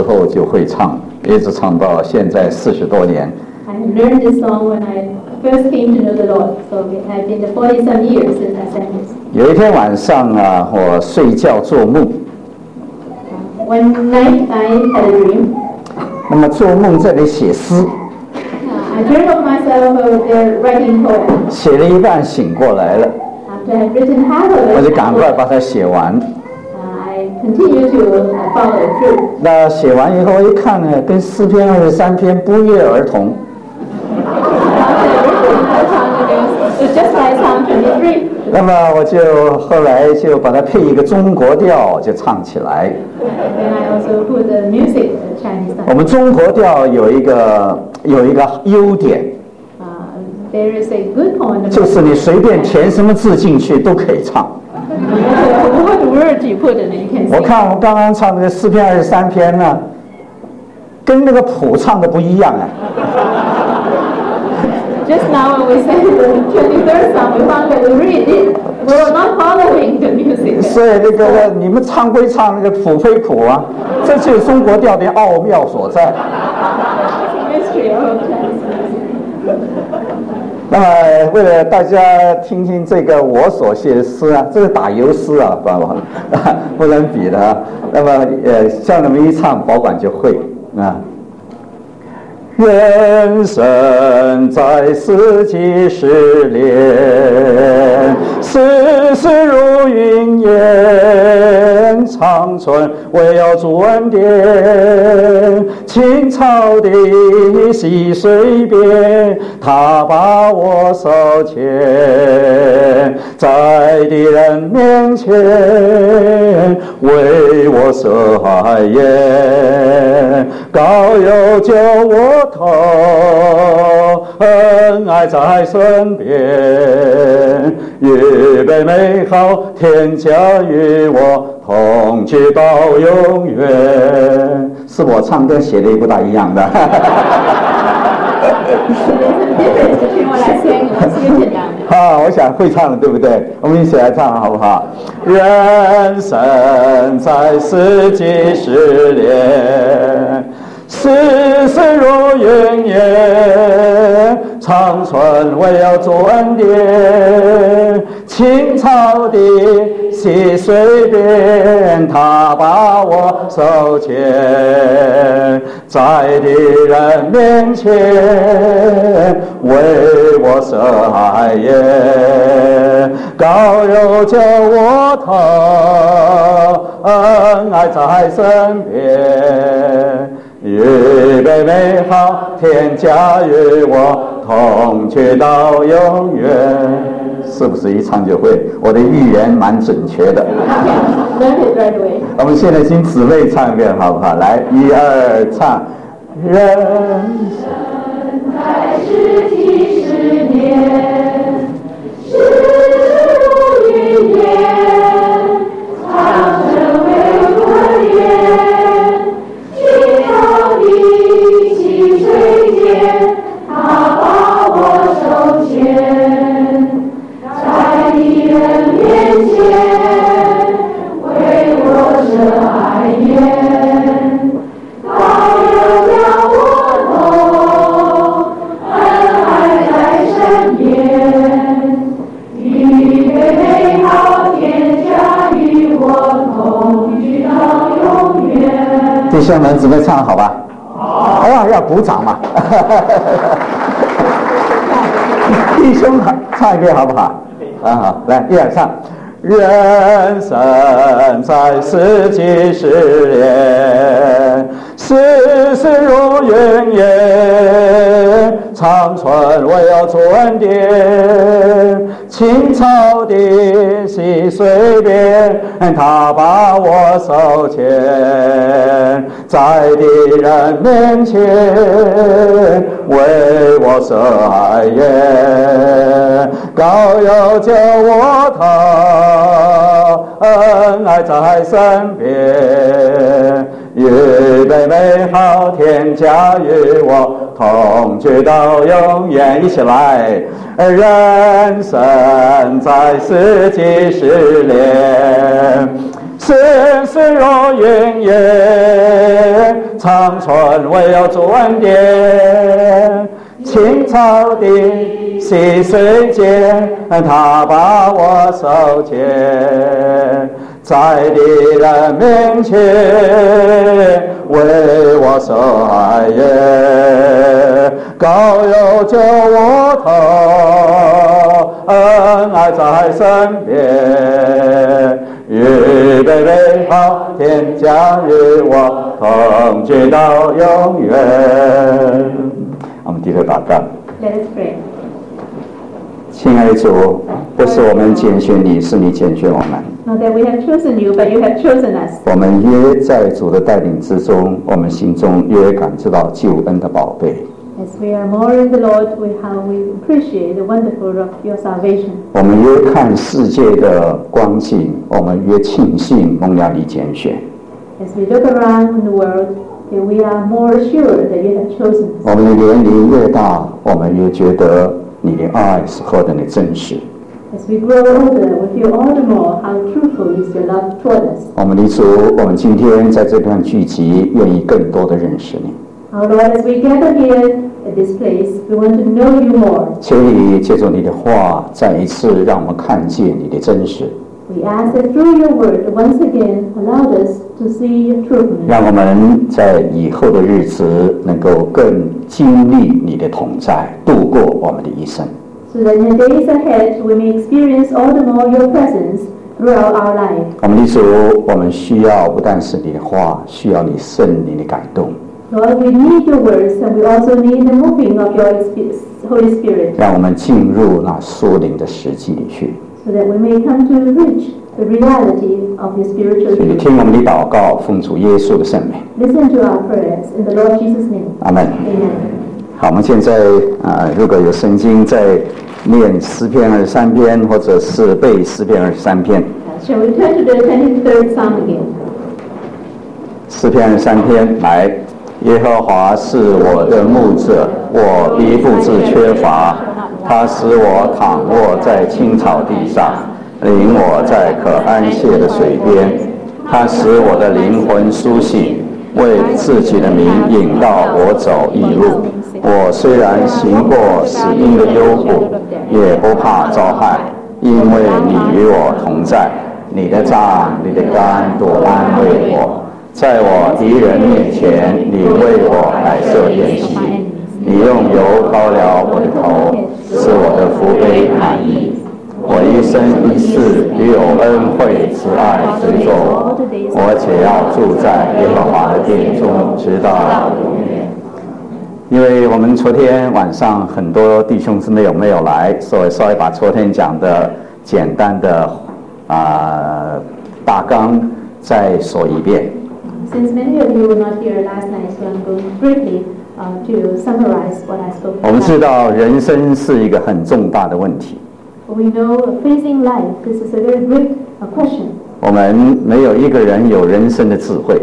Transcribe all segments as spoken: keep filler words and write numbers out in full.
候就会唱，一直唱到现在四十多年。 I learned this song when I first came to know the Lord, so it has been forty some years since I sang this. 有一天晚上啊，我睡觉做梦。 One night I had a dream. 那么做梦这里写诗。 I dreamt of myself over there writing poems. 写了一半醒过来了。 After I had written half of it, 我就赶快把它写完。 I continue to follow through. 那写完以后一看呢，跟诗篇二十三篇不约而同。 It's just like Psalm twenty-three. 那么我就后来就把它配一个中国调，就唱起来。 Then I also put the music, the Chinese song. 我们中国调有一个有一个优点， Uh, there is a good point. 就是你随便填什么字进去都可以唱。 What word you put in it, you can 我 sing. 看我刚刚唱的诗篇二十三篇呢，跟那个谱唱的不一样啊。 Just now when we sang the twenty-third Psalm, we found that we really did. We were not following the music. 所以那个你们唱归唱，那个谱非谱啊，这就是中国调的奥妙所在。 Mystery of Chinese music. 那么为了大家听听这个我所写的诗啊，这是打油诗啊，不不能比的啊。那么呃，像你们一唱，保管就会啊。人生在世几十年，世事如云烟，长存唯有主恩典。青草的溪水边，他把我手牵，在敌人面前为我舍海盐，高油救我头，恩爱在身边，预备美好天家与我同去到永远。是我唱歌写的也不大一样的。啊，我想会唱的，对不对？我们一起来唱好不好？人生在世几十年，世事如云烟，长存唯有主恩典。青草的溪水边，他把我手牵，在敌人面前为我舍海盐，高油救我头，恩爱在身边，预备美好天家与我同去到永远。是不是一唱就会？我的预言蛮准确的。我们现在请姊妹唱一遍好不好？来，一二唱。人生在世几十年，世如云烟，长城为尊严，青草的溪水间，他把我手牵，在敌人面前为我舍海盐，高油将我头，恩爱在身边，预备美好天家与我同去到永远。弟兄们，姊妹唱好吧？好啊，要鼓掌嘛。弟兄唱一遍好不好？很好，来，一二唱。人生在世几十年，世事如云烟，长存唯有主恩典。青草的溪水边，他把我手牵，在敌人面前为我舍海盐，高油救我头，恩爱在身边，预备美好天家与我同去到永远。一起来，人生在世几十年，世事如云烟， 长存唯有主恩典。青草地溪水间，他把我手牵，在敌人面前为我受害耶，高油救我头，恩爱在身边，预备美好天将与我同居到永远。我们低头祷告。 Let us pray. 亲爱的主，不是我们拣选你，是你拣选我们。 Not that we have chosen you, but you have chosen us. 我们约在主的带领之中，我们心中约感知到救恩的宝贝。 As we are more in the Lord, we how we appreciate the wonderful of your salvation. 我们约看世界的光景，我们约庆幸蒙了你拣选。 As we look around in the world, we are more assured that you have chosen us. 我们的年龄越大，我们越觉得你的爱是何等的真实。 As we grow older, we feel all the more how truthful is your love toward us. 我们的主，我们今天在这段聚集，愿意更多的认识你。 Our Lord, as we gather here at this place, we want to know you more. 求你借助你的话，再一次让我们看见你的真实。 We ask that through your word, once again, allow us to see your truthfulness. 让我们在以后的日子能够更经历你的同在，度过我们的一生。 So that in the days ahead, we may experience all the more your presence throughout our life. 我们的主，我们需要不但是你的话，需要你圣灵的感动。 Lord, we need your words, and we also need the moving of your Holy Spirit. 让我们进入那属灵的实际里去。 So that we may come to reach the reality of your spiritual 请你 truth. 听我们的祷告，奉主耶稣的圣名。 Listen to our prayers in the Lord Jesus' name. 阿门。 Amen. 好，我们现在啊、呃，如果有圣经在念诗篇二十三篇，或者是背诗篇二十三篇。 Uh, shall we turn to the twenty-third Psalm again? 诗篇二十三篇，来，耶和华是我的牧者，我必不致缺乏。他使我躺卧在青草地上，领我在可安歇的水边。他使我的灵魂苏醒，为自己的名引导我走义路。我虽然行过死荫的幽谷，也不怕遭害，因为你与我同在。你的杖、你的竿都安慰我。在我敌人面前，你为我摆设筵席。你用油膏了我的头，使我的福杯满溢。我一生一世必有恩惠慈爱随着我，我且要住在耶和华的殿中，直到永远。因为我们昨天晚上很多弟兄姊妹有没有来，所以稍微把昨天讲的简单的啊、呃、大纲再说一遍。 Since many of you were not here last night, so I'm going briefly uh, to summarize what I spoke 我们知 about. 道人生是一个很重大的问题， We know facing life, this is a very great uh, question. 我们没有一个人有人生的智慧。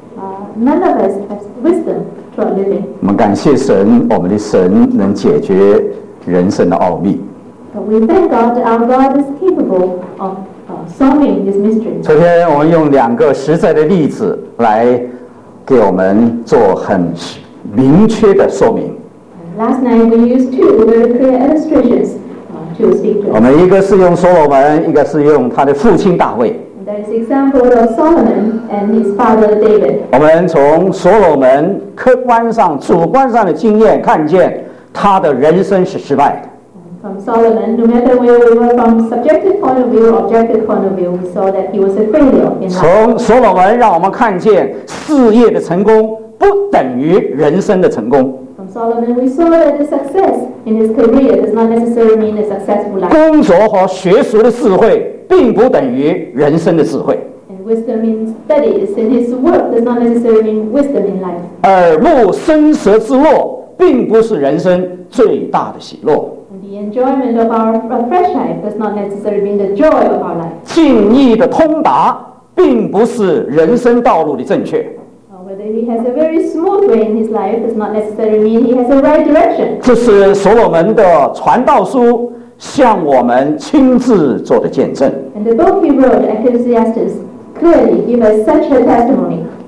Uh, none of us has wisdom to our living. 我们感谢神，我们的神能解决人生的奥秘。 But we thank God that our God is capable of uh, solving this mystery. 昨天我们用两个实在的例子来给我们做很明确的说明。 Last night we used two very clear illustrations uh, to speak to 我 us. 们一个是用所罗门，一个是用他的父亲大卫。 And that is the example of Solomon and his father David. 我们从所罗门客观上、主观上的经验看见他的人生是失败的。 From Solomon, no matter where we were from subjective point of view or objective point of view, we saw that he was a failure in life. 从所罗门让我们看见事业的成功不等于人生的成功。 From Solomon, we saw that the success in his career does not necessarily mean a successful life. 工作和学术的智慧并不等于人生的智慧。 And wisdom in studies and his work does not necessarily mean wisdom in life. 耳目生舌之乐并不是人生最大的喜乐。 And the enjoyment of our of fresh life does not necessarily mean the joy of our life. 敬意的通达并不是人生道路的正确。 Uh, whether he has a very smooth way in his life does not necessarily mean he has the right direction. 这是所罗门的传道书向我们亲自做的见证。 And the book he wrote, Ecclesiastes, clearly give us such a testimony.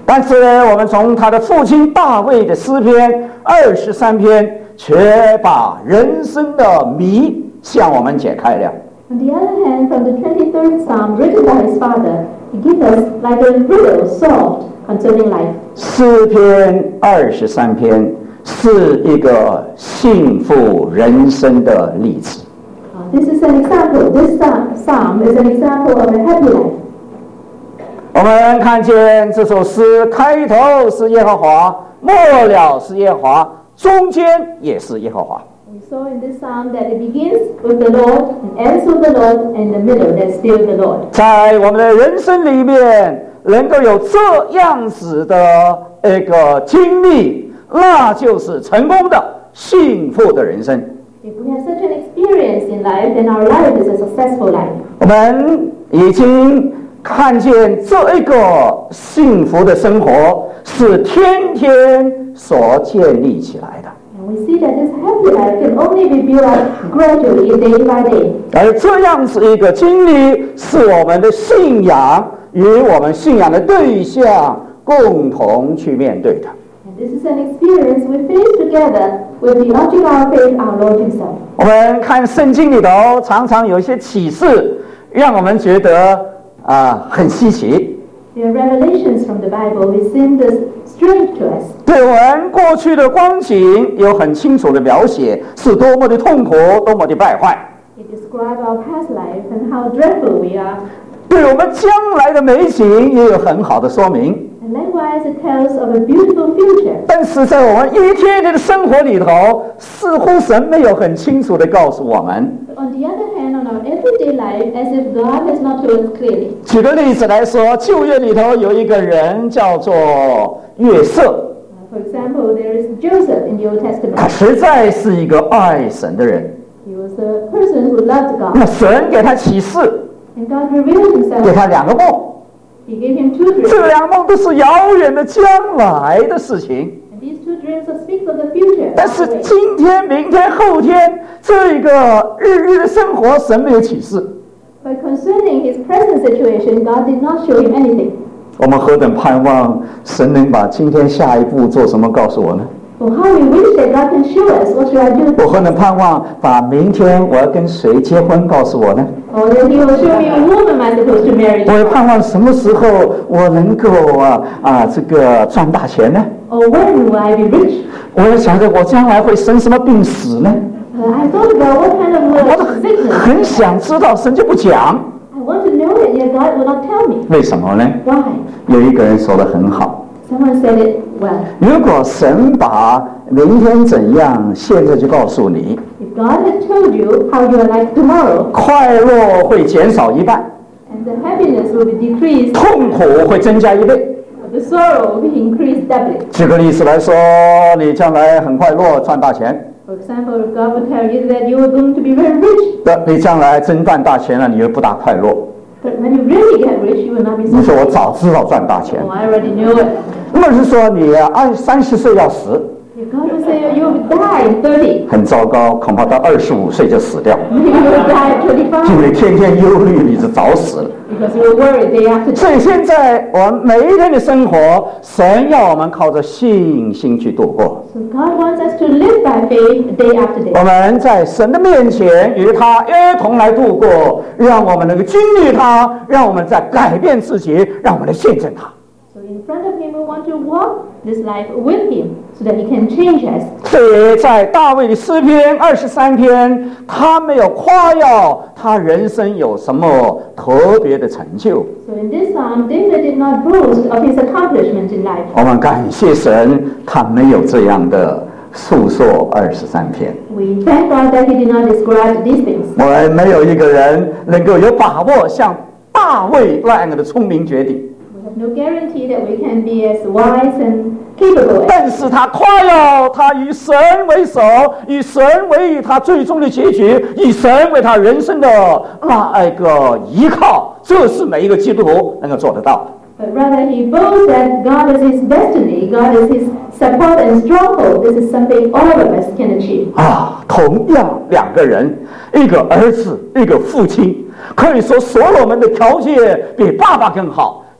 但是呢，我们从他的父亲大卫的诗篇二十三篇，却把人生的谜向我们解开了。 On the other hand, from the twenty-third Psalm written by his father, he gives us like a riddle solved concerning life. 诗篇二十三篇是一个幸福人生的例子。 Uh, this is an example. This psalm is an example of a happy life. 我们看见这首诗开头是耶和华，末了是耶和华，中间也是耶和华。 We saw in this psalm that it begins with the Lord and ends with the Lord, and in the middle that's still the Lord. 在我们的人生里面，能够有这样子的一个经历，那就是成功的、幸福的人生。 If we have such an experience in life, then our life is a successful life. 我们已经看见这一个幸福的生活是天天所建立起来的。 And we see that this happy life can only be built up gradually, day by day. 而这样子一个经历，是我们的信仰与我们信仰的对象共同去面对的。 And this is an experience we face together with the object of our faith, our Lord Himself. 我们看圣经里头，常常有一些启示，让我们觉得啊、呃、很稀奇。 There are revelations from the Bible which seem strange to us. 对我们过去的光景有很清楚的描写，是多么的痛苦，多么的败坏。 It describes our past life and how dreadful we are. 对我们将来的美景也有很好的说明。 And likewise, it tells of a beautiful future. 但是在我们一天天的生活里头，似乎神没有很清楚地告诉我们。 On the other hand, on our everyday life, as if God has not told us clearly. 举个例子来说，旧约里头有一个人叫做约瑟。 For example, there is Joseph in the Old Testament. 他实在是一个爱神的人。 He was a person who loved God. 那神给他启示， And God revealed Himself. 给他两个梦。 He gave him two dreams. 这两个梦都是遥远的将来的事情。 And these two dreams speak of the future. 但是今天、明天、后天这个日日的生活，神没有启示。 But concerning his present situation, God did not show him anything. 我们何等盼望神能把今天下一步做什么告诉我呢？ Oh, how we wish that God can show us what should I do. 我何能盼望把明天我要跟谁结婚告诉我呢？ Oh, that He will show me a woman I'm supposed to marry. 我也盼望什么时候我能够啊啊这个赚大钱呢？ Or when will I be rich? 我也想着我将来会生什么病死呢？ Uh, I thought about what kind of 我都 uh, sickness. 很想知道，神就不讲。 I want to know it, yet God will not tell me. 为什么呢？ Why? 有一个人说得很好。 Someone said it well. 如果神把明天怎样，现在就告诉你， If God had told you how you are like tomorrow, 快乐会减少一半， and the happiness will be decreased, 痛苦会增加一倍。 the sorrow will be increased doubly. 举个例子来说，你将来很快乐，赚大钱。 For example, if God would tell you that you are going to be very rich, 那你将来真赚大钱了，你又不大快乐。 but when you really get rich, you will not be 你说我 satisfied. 早知道赚大钱 Oh,，I already knew it. 那么是说你二三十岁要死， If God will say you will die in thirty, 很糟糕，恐怕到二十五岁就死掉， maybe you will die at 因 twenty-five 为天天忧虑，你就早死了。 because you will worry day after day. 所以现在我们每一天的生活，神要我们靠着信心去度过。 So God wants us to live by faith day after 我 day. 们在神的面前与他一同来度过，让我们能够经历他，让我们在改变自己，让我们来见证他。 So in front of Him, we want to walk this life with Him so that He can change us. 所以在大卫的诗篇二十三篇，他没有夸耀他人生有什么特别的成就。 So in this psalm, David did not boast of his accomplishments in life. 我们感谢神，他没有这样的述说二十三篇。 We thank God that He did not describe these things. 我们没有一个人能够有把握像大卫那样的聪明绝顶。 We have no guarantee that we can be as wise and capable as. 但是他夸耀他以神为首，以神为他最终的结局，以神为他人生的那一个依靠，这是每一个基督徒能够做得到的。 But rather, he boasts that God is his destiny, God is his support and stronghold. This is something all of us can achieve. 啊，同样两个人，一个儿子，一个父亲，可以说所罗门的条件比爸爸更好，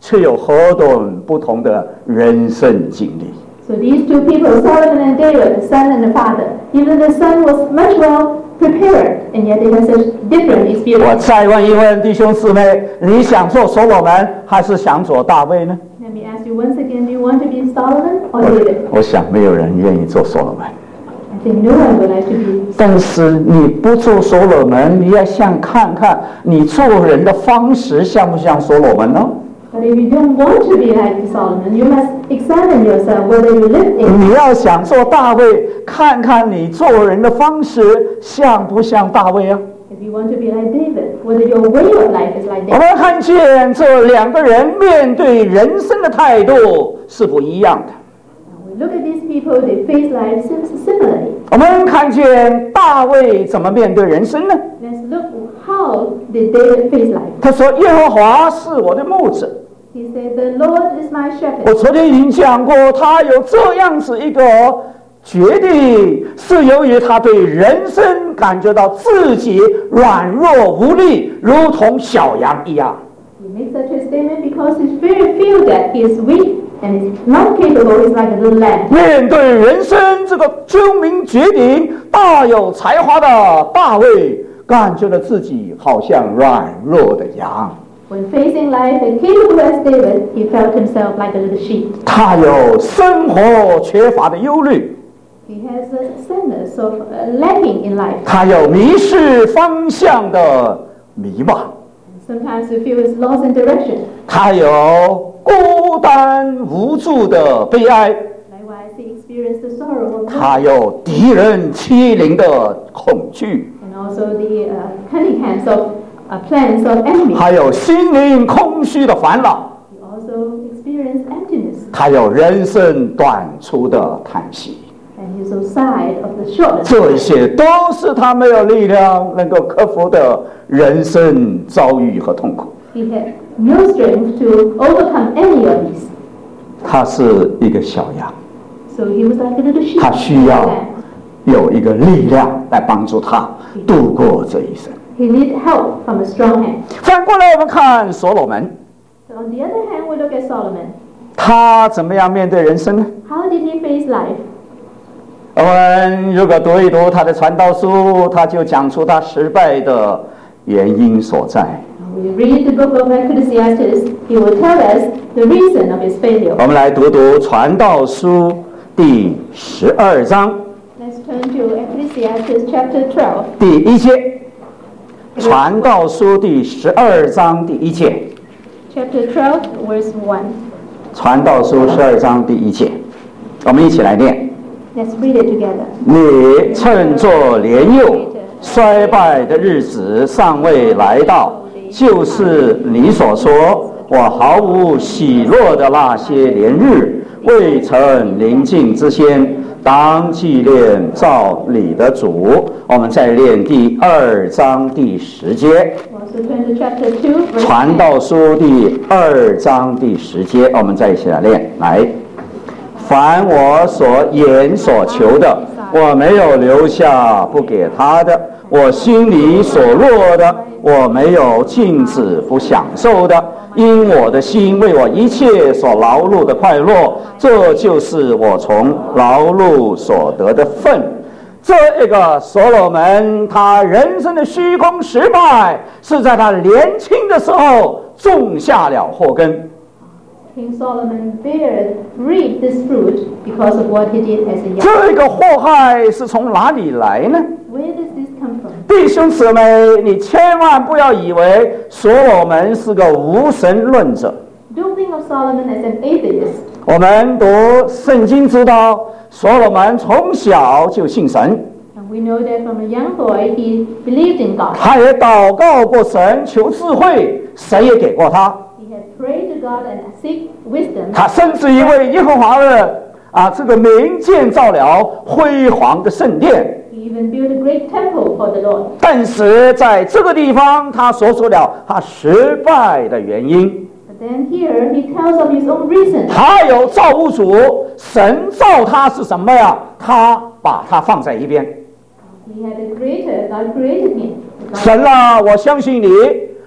却有何等不同的人生经历。 So these two people, Solomon and David, the son and the father, even the son was much well prepared, and yet they had such different 我 experiences. 再问一问弟兄姊妹，你想做所罗门还是想做大卫呢？ Let me ask you once again, do you want to be Solomon or David? 我想没有人愿意做所罗门。 I think no one would like to be. 但是你不做所罗门，你要想看看你做人的方式像不像所罗门呢？ But if you don't want to be like Solomon, you must examine yourself whether you live in. 你要想做大卫，看看你做人的方式像不像大卫啊？ If you want to be like David, whether your way of life is like 我 David. 们看见这两个人面对人生的态度是不一样的。 Now we look at these people, they face life sim- similarly. 我们看见大卫怎么面对人生呢？ Let's look how did David face life. 他说：“耶和华是我的牧者。” He said, "The Lord is my 我 shepherd." 昨天已经讲过，他有这样子一个决定，是由于他对人生感觉到自己软弱无力，如同小羊一样。 He makes such a statement because he very feel that he is weak and is not capable. He's like a little lamb. 面对人生这个究明决定，大有才华的大卫，感觉到自己好像软弱的羊。 When facing life and capable as David, he felt himself like a little sheep. 他有生活缺乏的忧虑， He has a sadness of uh, lacking in life. 他有迷失方向的迷惘， Sometimes you feel he's lost in direction. 他有孤单无助的悲哀， Likewise, he experienced the sorrow of 他 God 有敌人欺凌的恐惧， and also the uh, Cunninghams of uh, plans of enemies. 还有心灵空虚的烦恼， He also experienced emptiness 他有人生短促的叹息。 and he also sighed of the shortness. 这些都是他没有力量能够克服的人生遭遇和痛苦。 He had no strength to overcome any of these. 他是一个小羊， So he was like a little sheep. 他需要有一个力量来帮助他度过这一生。 He needed help from a strong hand. 反过来，我们看所罗门， So on the other hand, we look at Solomon. 他怎么样面对人生呢？ How did he face life? 我们如果读一读他的传道书，他就讲出他失败的原因所在。 We read the book of Ecclesiastes. He will tell us the reason of his failure. 我们来读读传道书第十二章 Let's turn to Ecclesiastes chapter twelve. 第一节。传道书第十二章第一节。 Chapter twelve, verse one. 传道书十二章第一节，我们一起来念。 Let's read it together. 你趁作年幼衰败的日子尚未来到，就是你所说我毫无喜乐的那些年日，未曾临近之先，当纪念造你的主。我们再念第二章第十节。 Also turn to chapter two, verse 传道书第二章第十节，我们再一起来念。来，凡我所言所求的，我没有留下不给他的；我心里所落的，我没有禁止不享受的。因我的心为我一切所劳碌的快乐，这就是我从劳碌所得的份。这一个所罗门，他人生的虚空失败，是在他年轻的时候种下了祸根。 King Solomon bared, reaped this fruit because of what he did as a young. 这个祸害是从哪里来呢？ Where does this come from? 弟兄姊妹，你千万不要以为所罗门是个无神论者。 Don't think of Solomon as an atheist. 我们读圣经知道，所罗门从小就信神， And we know that from a young boy, he believed in God. 他也祷告过神，求智慧，神也给过他。 He had prayed to God and seek wisdom. 他甚至于为耶和华的啊这个名建造了辉煌的圣殿。 He even built a great temple for the Lord. 但是在这个地方，他说出了他失败的原因。 But then here, he tells of his own reason. 他有造物主，神造他是什么呀？他把他放在一边。 He had a creator. God created him. God- 神啊，我相信你，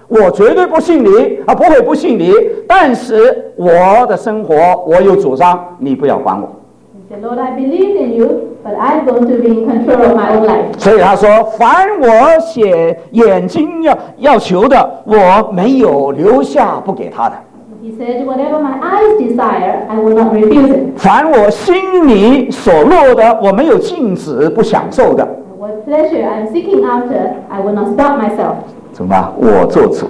我绝对不信你啊，不会不信你，但是我的生活我有主张，你不要管我。 He said, Lord, I believe in you, but I'm going to be in control of my own life. 所以他说，凡我写眼睛要要求的，我没有留下不给他的。 He said, whatever my eyes desire, I will not refuse it. 凡我心里所落的，我没有禁止不享受的。 What pleasure I'm seeking after, I will not stop myself. 怎么办？我做主，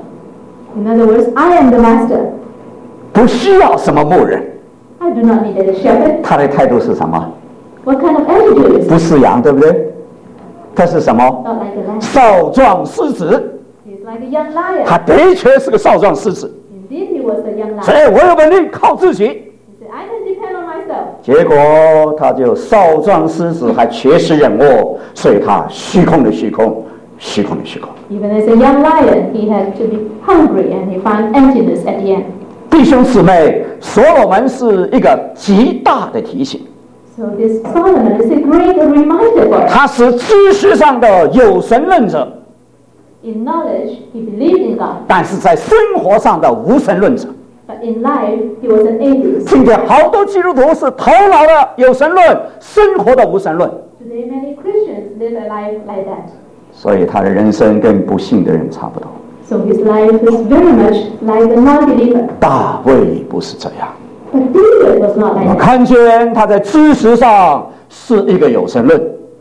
In other words, I am the master. 不需要什么牧人。 I do not need a shepherd. 他的态度是什么？ What kind of attitude is 不 it? 是羊，对不对？他是什么？ Not like a lamb. 少壮狮子。 He's like a young lion. 他的确是个少壮狮子， Indeed, he was a young 所 lion. 以我有本领靠自己。 He said, I can depend on myself. 结果他就少壮狮子，还缺失忍饿，所以他虚空的虚空，虚空的虚空。 Even as a young lion, he had to be hungry and he found emptiness at the end. 弟兄姊妹，所罗门是一个极大的提醒， So this Solomon is a great reminder for us. 他是知识上的有神论者， In knowledge, he believed in God. 但是在生活上的无神论者。 But in life, he was an atheist. 今天好多基督徒是头脑的有神论，生活的无神论， Today, many Christians live a life like that. 所以他的人生跟不信的人差不多。 So his life is very much like a non-believer. 大卫不是这样， But David was not 我 like 们 that. 看见他在知识上是一个有神论，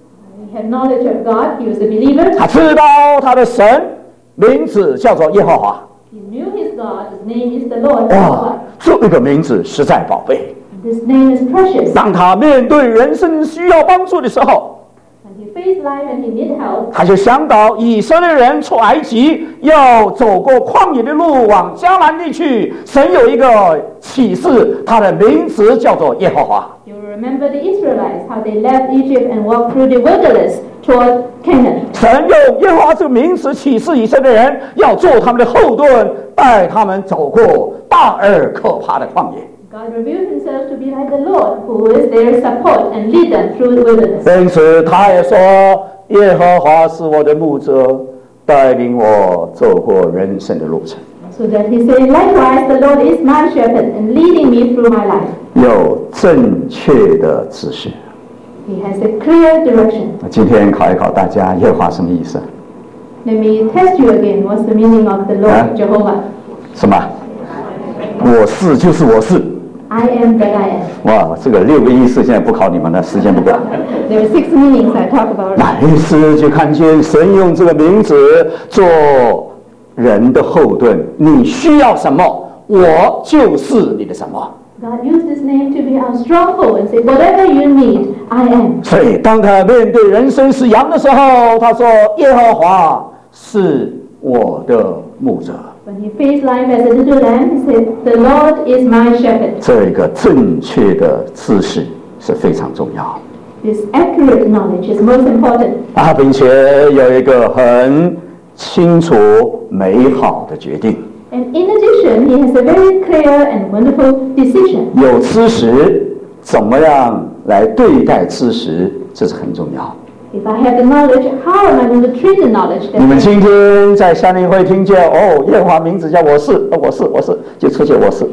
He had knowledge of God. He was a believer. 他知道他的神名字叫做耶和华。 He knew his God. His name is the Lord. 哇，这一个名字实在宝贝。 This name is precious. 当他面对人生需要帮助的时候， When he faced life and he needed help, 他就想到以色列人出埃及要走过旷野的路，往迦南地去。神有一个启示，他的名字叫做耶和华。 you will remember the Israelites, how they left Egypt and walked through the wilderness toward Canaan. 神用耶和华这个名词启示以色列人，要做他们的后盾，带他们走过大而可怕的旷野。 God revealed himself to be like the Lord, who is their support and lead them through the wilderness. 因此，他也说：“耶和华是我的牧者，带领我走过人生的路程。 So that he said, likewise, the Lord is my shepherd and leading me through my life. ” 有正确的知识。 He has a clear direction. 今天考一考大家，耶和华什么意思？ Let me test you again. What's the meaning of the Lord Huh? Jehovah? 什么？我是就是我是。 I am that I am. 哇，这个六个意思现在不考你们了，时间不够。 There are six meanings I talk about. 那意思就看见神用这个名字做人的后盾，你需要什么，我就是你的什么。 God used His name to be our stronghold and say, whatever you need, I am. 所以当他面对人生是羊的时候，他说：“耶和华是我的牧者。” When he faced life as a little lamb, he said, the Lord is my shepherd. 这个正确的知识是非常重要 This accurate knowledge is most important. 啊，并且有一个很清楚美好的决定。 And in addition, he has a very clear and wonderful decision. 有知识，怎么样来对待知识，这是很重要。 If I have the knowledge, how am I going to treat the knowledge? 你们 That 今天在夏令会听见哦，耶和华名字叫我是，哦我是我是，就出现我是。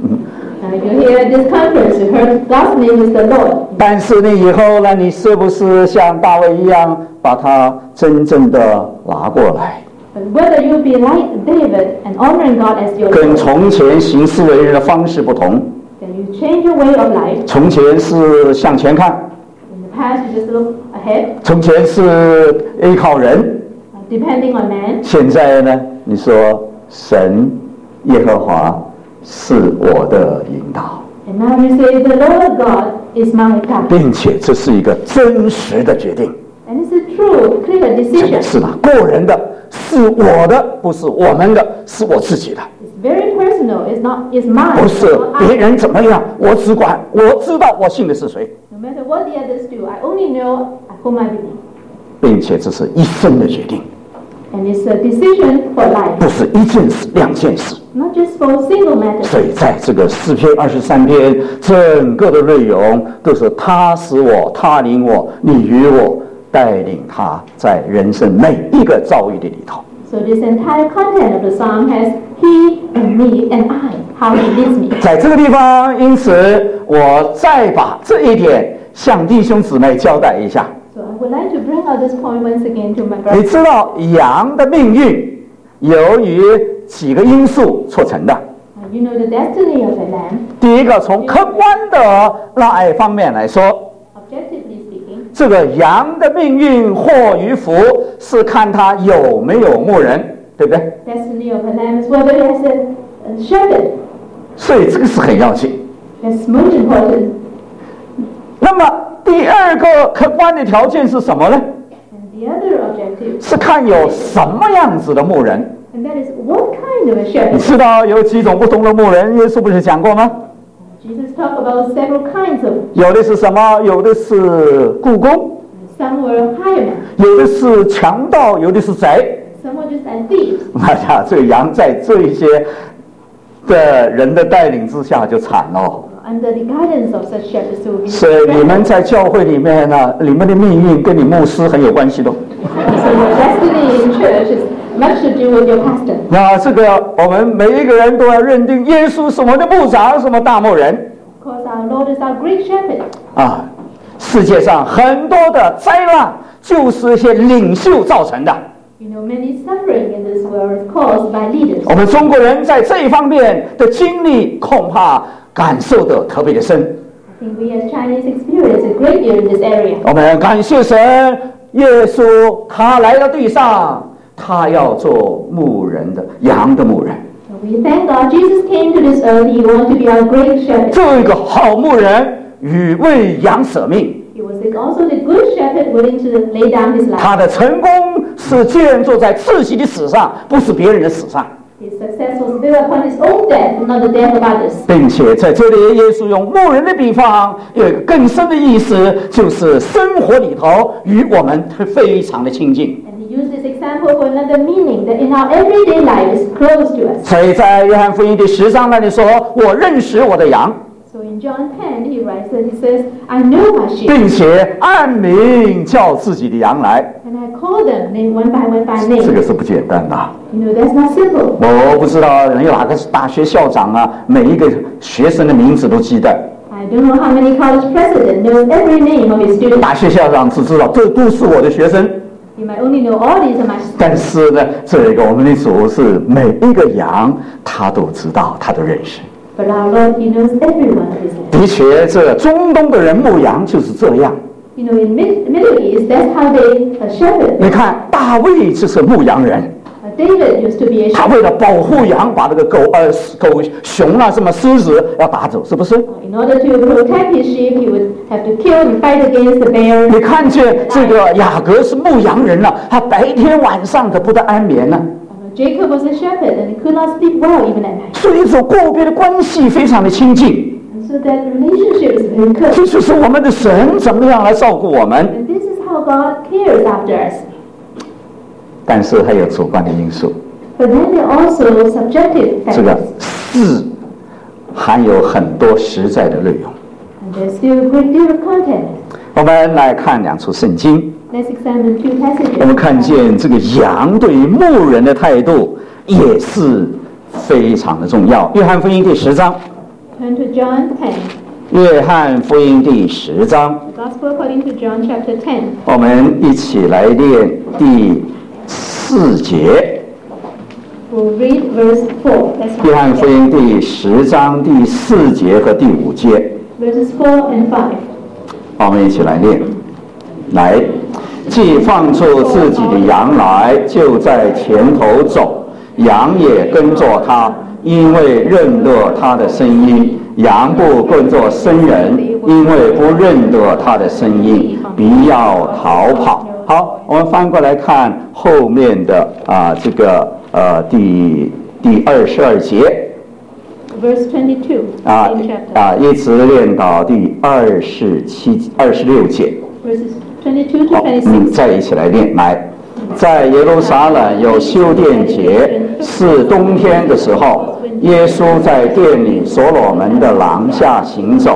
uh, you hear at this conference, you heard God's name is the Lord. 但是你以后呢，你是不是像大卫一样，把它真正的拿过来， But whether you be like David and honoring God as your 跟 Lord, 从前行事为人的方式不同？ then you change your way of life. 从前是向前看， In the past, you just look ahead, 从前是依靠人， uh, depending on man. 现在呢，你说神耶和华是我的引导， And now you say, the Lord God is my God. 并且这是一个真实的决定。 And it's a true, clear 这个 decision. 是吧？个人的，是我的，不是我们的，是我自己的， It's very personal. It's not, it's mine. 不 It's 是 not 别 I. 人怎么样，我只管，我知道我信的是谁， No matter what the others do, I only know whom I believe. 并且这是一生的决定， And it's a decision for life, 不是一件事、两件事。 not just for single matters. 所以在这个诗篇二十三篇，整个的内容都是他使我，他领我，你与我，带领他在人生每一个遭遇的里头。 So this entire content of the psalm has he and me and I, how he leads me. 在这个地方，因此我再把这一点向弟兄姊妹交代一下。 So I would like to bring out this point once again to my 你 brothers. 知道羊的命运由于几个因素促成的。 Uh, You know the destiny of a lamb, 第一个，从客观的那方面来说， objectively speaking, 这个羊的命运祸与福是看它有没有牧人，对不对？ destiny of a lamb is whether it has a, a shepherd. 所以这个是很要紧。 That's most important. 那么第二个客观的条件是什么呢？ And the other objective, 是看有什么样子的牧人。 and that is what kind of a 你 shepherd. 知道有几种不同的牧人，耶稣不是讲过吗？ Jesus talked about several kinds of. 有的是什么？有的是雇工， Some were hiremen, 有的是强盗，有的是贼。 some were just as thieves. 哎呀，这个羊在这一些的人的带领之下就惨了。 Under the guidance of such shepherds who will be 所以你们在教会里面呢，你们的命运跟你牧师很有关系的。 So your destiny in church is much to do with your pastor. 那这个我们每一个人都要认定耶稣是我们的牧长，是我们大牧人 Of course, our Lord is our great shepherd. 啊。世界上很多的灾难就是一些领袖造成的。 You know, many suffering in this world is caused by leaders. 我们中国人在这一方面的经历，恐怕感受的特别的深。 I think we as Chinese experience a great deal in this area. 我们感谢神，耶稣他来到地上，他要做牧人的羊的牧人。 So we thank God Jesus came to this earth. He wanted to be our great shepherd. 这个好牧人与为羊舍命， He was also the good shepherd willing to lay down his life. 他的成功是建筑在自己的死上，不是别人的死上。 His success was built upon his own death, not the death of others. 并且在这里，耶稣用牧人的比方，有一个更深的意思，就是生活里头与我们非常的亲近。 And he used this example for another meaning that in our everyday life is close to us. 所以在约翰福音第十章那里说：“我认识我的羊， So in John ten, he writes that he says, I know my sheep, 并且按名叫自己的羊来。 and I call them name one by one by ” 这 name. 个是不简单的。 You know, that's not simple. 我不知道有哪个大学校长啊，每一个学生的名字都记得。 I don't know how many college president knows every name of his students. 大学校长只知道这都是我的学生， You might only know all these are my students. 但是呢，这个我们的主是每一个羊他都知道，他都认识。 But our Lord, he knows every one of his name. 的确，这中东的人牧羊就是这样。 You know, in Mid- Middle East, that's how they uh, shepherd. 你看，大卫就是牧羊人， Uh, David used to be a 他 shepherd. 为了保护羊，把这个狗呃狗熊啊什么狮子要打走，是不是？ In order to protect his sheep, he would have to kill and fight against the bear. 你看见这个雅各是牧羊人了、他白天晚上可不得安眠呢、 Uh, Jacob was a shepherd and he could not sleep well even at night. 所以这个别的关系非常的亲近。 And so that relationship is very close. 这就是我们的神怎么样来照顾我们， And this is how God cares after us. 但是还有主观的因素。 But then there are also subjective 这个 factors. 事含有很多实在的内容。 And there's still a great deal of content. 我们来看两处圣经， Let's examine two passages. 我们看见这个羊对于牧人的态度也是非常的重要。约翰福音第十章， Turn to John ten. 约翰福音第十章， The Gospel according to John chapter ten. 我们一起来念第四节。 We'll read verse four. Let's 约翰 read 福 together. 音第十章第四节和第五节， Verses four and five. 我们一起来念。来，既放出自己的羊来，就在前头走，羊也跟着他，因为认得他的声音。羊不跟着生人，因为不认得他的声音，必要逃跑。好，我们翻过来看后面的啊，这个呃第第二十二节 Verse twenty-two. 啊 Same chapter. 啊，一直念到第二十七、二十六节。 Verses twenty-two to 好，嗯， twenty-six. 再一起来念。来，在耶路撒冷有修殿节，是冬天的时候，耶稣在殿里所罗门的廊下行走，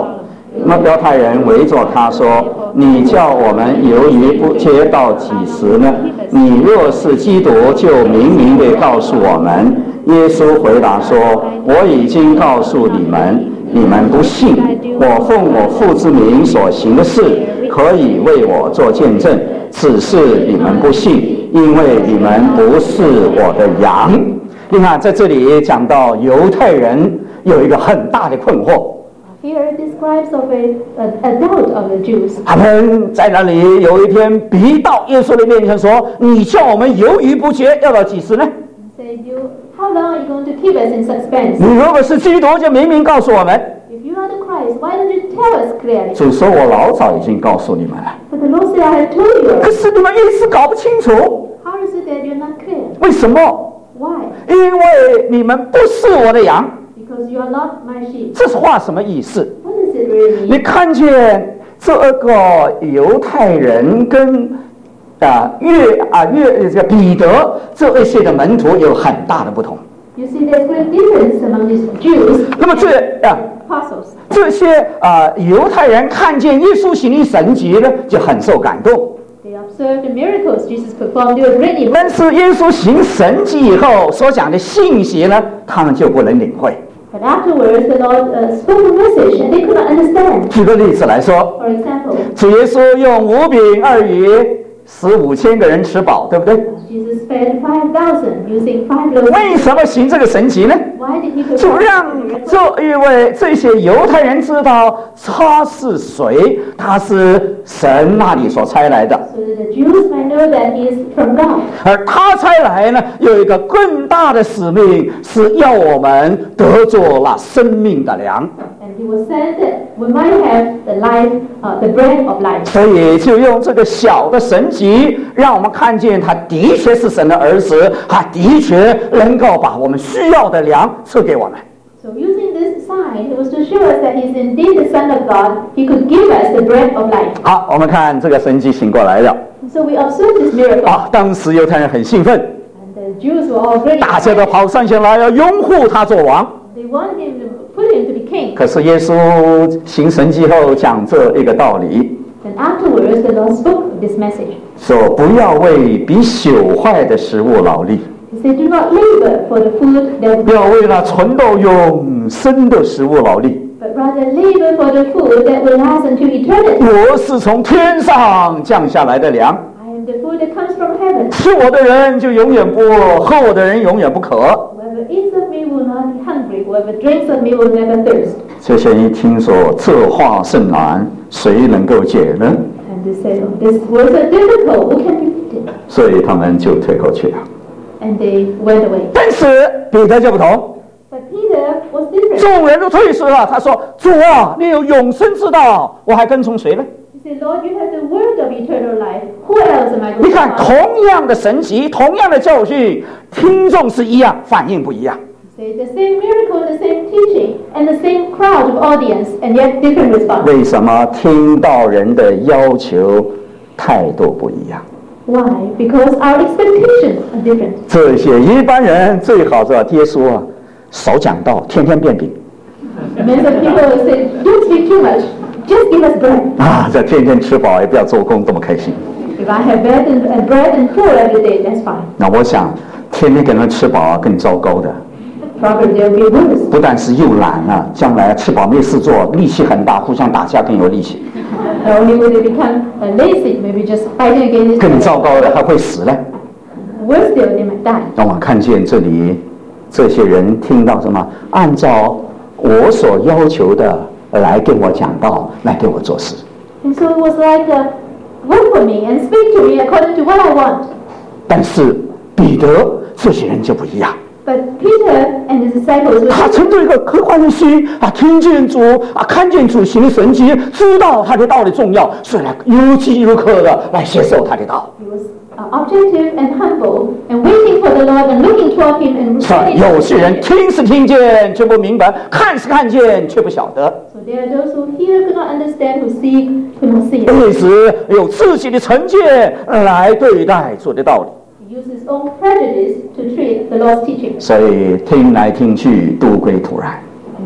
那犹太人围着他说：“你叫我们犹豫不决到几时呢？你若是基督，就明明地告诉我们。”耶稣回答说：“我已经告诉你们，你们不信。我奉我父之名所行的事，可以为我做见证，只是你们不信，因为你们不是我的羊。”你看，在这里讲到犹太人有一个很大的困惑。 Here it describes of a, a, a doubt of the Jews. 他们在那里有一天逼到耶稣的面前说：“你叫我们犹豫不决，要到几时呢？” Said you, how long are you going to keep us in suspense? 你如果是基督，就明明告诉我们。 If you are the Christ, why don't you tell us clearly? 主说：“我老早已经告诉你们了。” But the Lord said, I have told you. 可是你们一直搞不清楚。 How is it that you're not clear? 为什么？ Why? 因为你们不是我的羊。 Because you are not my sheep. 这是话什么意思？ What does it really 你 mean? 看见这个犹太人跟啊约啊约这个彼得这一些的门徒有很大的不同。 You see, there's great difference among these Jews 那么这啊 and apostles. 这些啊犹太人看见耶稣行的神迹呢，就很受感动。 They observed the miracles Jesus performed. They were greatly. 但是耶稣行神迹以后所讲的信息呢，他们就不能领会。 But afterwards, the Lord uh, spoke a message, and they could not understand. 举个例子来说， For example, 主耶稣用五饼二鱼使五千个人吃饱，对不对？ Jesus fed five thousand using five loaves. 为什么行这个神迹呢？ Why did he 就 perform 让 miracles? 这一位这些犹太人知道他是谁，他是神那里所差来的， So that the Jews might know that he is from God. 而他差来呢，有一个更大的使命，是要我们得着那生命的粮。 And he was sent that we might have the life, uh, the bread of life. 所以就用这个小的神迹，让我们看见他的确是神的儿子，他的确能够把我们需要的粮赐给我们。 So using this sign, it was to show us that he is indeed the Son of God. He could give us the bread of life. 好，我们看这个神迹醒过来了 And so we observed this miracle. 啊！当时犹太人很兴奋， And the Jews were all greatly 大家都 excited. 跑上前来要拥护他做王。 They wanted him to put him to be king. 可是耶稣行神迹后讲这一个道理， Then afterwards, the Lord spoke this message. 说不要为比朽坏的食物劳力， He said, do not labor for the food that 要为那存到永生的食物劳力。 but rather labor for the food that will last unto eternity. 我是从天上降下来的粮， I am the food that comes from heaven. 吃我的人就永远不饿，喝我的人永远不渴。 Whoever eats of me will not be hungry. Whoever drinks of me will never thirst. 这些人一听说这话甚难，谁能够解呢？ And they said, oh, these words are difficult. Who can repeat it? 所以他们就退后去了。 And they went away. 但是彼得就不同， But Peter was different. 众人都退缩了。他说：“主啊，你有永生之道，我还跟从谁呢？” He said, Lord, you have the word of eternal life. Who else am I 你 going to 看， follow? 同样的神迹，同样的教训，听众是一样，反应不一样。 He said, the same miracle, the same teaching, and the same crowd of audience, and yet different response. 为什么听到人的要求态度不一样？ Why? Because our expectations are different. 这些一般人最好是耶稣啊，少讲道，天天变饼 Many of people will say, don't speak too much. Just give us bread. 啊，这天天吃饱也不要做工，这么开心。 If I have bread and, and bread and food every day, that's fine. 那我想，天天给他们吃饱啊，更糟糕的， Probably there will be worse. 不但是又懒了、将来吃饱没事做，力气很大，互相打架更有力气。 Not only will they become uh, lazy, maybe just fighting against each 更 other. 糟糕的，还会死呢。 Worse still, they might die. 让我看见这里，这些人听到什么？按照我所要求的来跟我讲道，来给我做事。 And so it was like, uh, work for me and speak to me according to what I want. 但是彼得这些人就不一样， But Peter and his disciples were 他曾对一个客观的心啊，听见主啊，看见主行的神迹，知道他的道的重要，所以来有饥有渴的来接受他的道。 he was uh, objective and humble and waiting for the Lord and looking toward him and 是吧 ready 有 to 些人 receive. 听是听见却不明白，看是看见却不晓得。 So there are those who hear could not understand, who see could not see. 因此有自己的成见来对待主的道理。 He used his own prejudice to treat the Lord's teaching. 所以听来听去都归突然。 And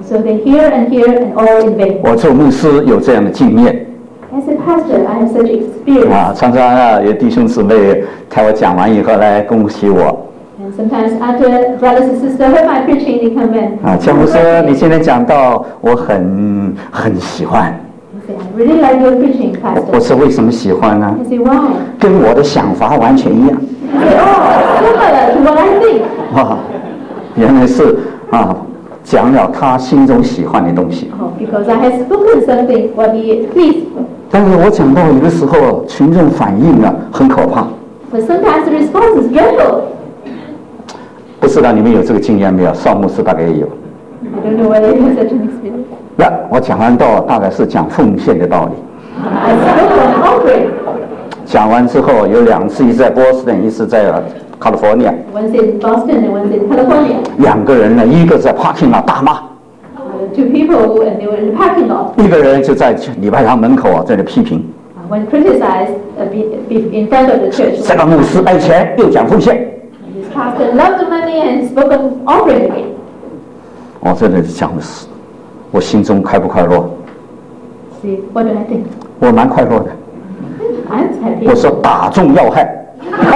So they hear and hear and all in vain. 我做牧师有这样的经验。 As a pastor, I have such experience. 啊，常常啊有弟兄姊妹看我讲完以后来恭喜我。 And sometimes after brothers and sisters heard my preaching, they come in. 啊，江牧师，你今天讲到我很很喜欢。 They say, I really like your preaching, 我 pastor. 说为什么喜欢呢？ I say, why? 跟我的想法完全一样。 They say, oh, similar to what I think. 哇，原来是啊，讲了他心中喜欢的东西。 Oh, because I have spoken something what he pleased. 但是我讲到有的时候群众反应啊很可怕。 But sometimes the response is dreadful. 不知道你们有这个经验没有？邵牧师大概也有。 I don't know whether you have such an experience. 那我讲完道大概是讲奉献的道理。 I spoke on offering. 讲完之后有两次，一次在波士顿，一次在 California。 Once in Boston and once in California. 两个人呢，一个在 parking lot 大骂， Uh, two people and they were in the parking lot. 一个人就在礼拜堂门口啊，在那批评 Uh, one criticized uh, be, be in front of the church. 这个牧师爱钱又讲奉献。 This pastor loved the money and spoke of offering again. 我真的讲的是，我心中快不快乐？ See, what do I think? 我蛮快乐的。 I'm happy. 我说打中要害。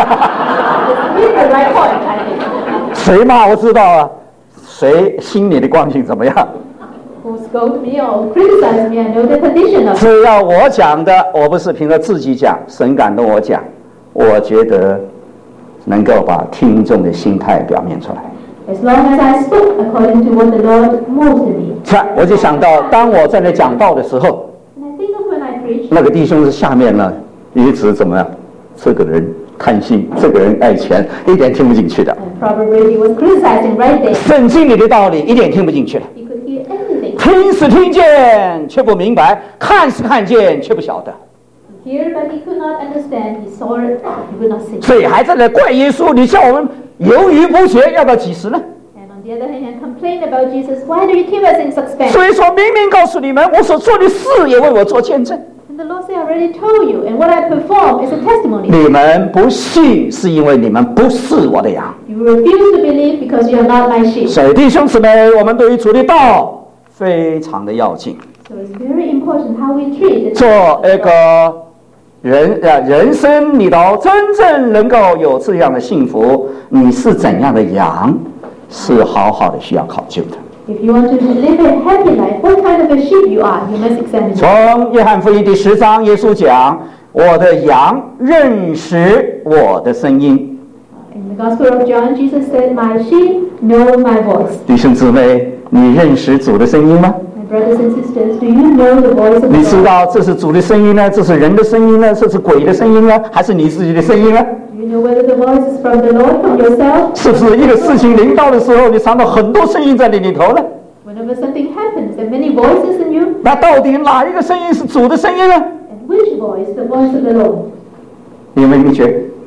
It's the right point, I think. 谁骂我知道啊？谁心里的光景怎么样？ Who scolded me or criticized me, I know the condition of it. 只要我讲的，我不是凭着自己讲，神感动我讲，我觉得能够把听众的心态表现出来。 As long as I spoke according to what the Lord moved me. 看，我就想到，当我在那讲道的时候， And I think of when I preach, 那个弟兄是下面呢，一直怎么样？这个人贪心，这个人爱钱，一点听不进去的。 and probably he was criticizing right there. 圣经里的道理一点听不进去的， He could hear anything. 听是听见却不明白，看是看见却不晓得， He heard, but he could not understand. He saw it, he could not see. 所以还在那怪耶稣。你叫我们犹豫不决，要到几时呢？ And on the other hand, he complained about Jesus. Why do you keep us in suspense? 所以说明明告诉你们，我所做的事也为我做见证。 And the Lord said, I already told you, and what I perform is a testimony. 你们不信，是因为你们不是我的羊。 You refuse to believe because you are not my sheep. 所以弟兄姊妹，我们对于主的道非常的要紧。 So it's very important how we treat the 做一个人呃人生里头真正能够有这样的幸福，你是怎样的羊，是好好的需要考究的。 If you want to live a happy life, what kind of a sheep you are, you must examine it. 从约翰福音第十章，耶稣讲：“我的羊认识我的声音。 In the Gospel of John, Jesus said, My sheep know my voice. ” 弟兄姊妹，你认识主的声音吗？ My brothers and sisters, do you know the voice of 你 the 知 Lord? 道这是主的声音呢？这是人的声音呢？这是鬼的声音呢？还是你自己的声音呢？ Do you know whether the voice is from the Lord, from yourself? 是不是一个事情临到的时候，你尝到很多声音在你里头呢？ Whenever something happens, there are many voices in you. 那到底哪一个声音是主的声音呢？ And which voice? The voice of the Lord. 你有没有秘诀？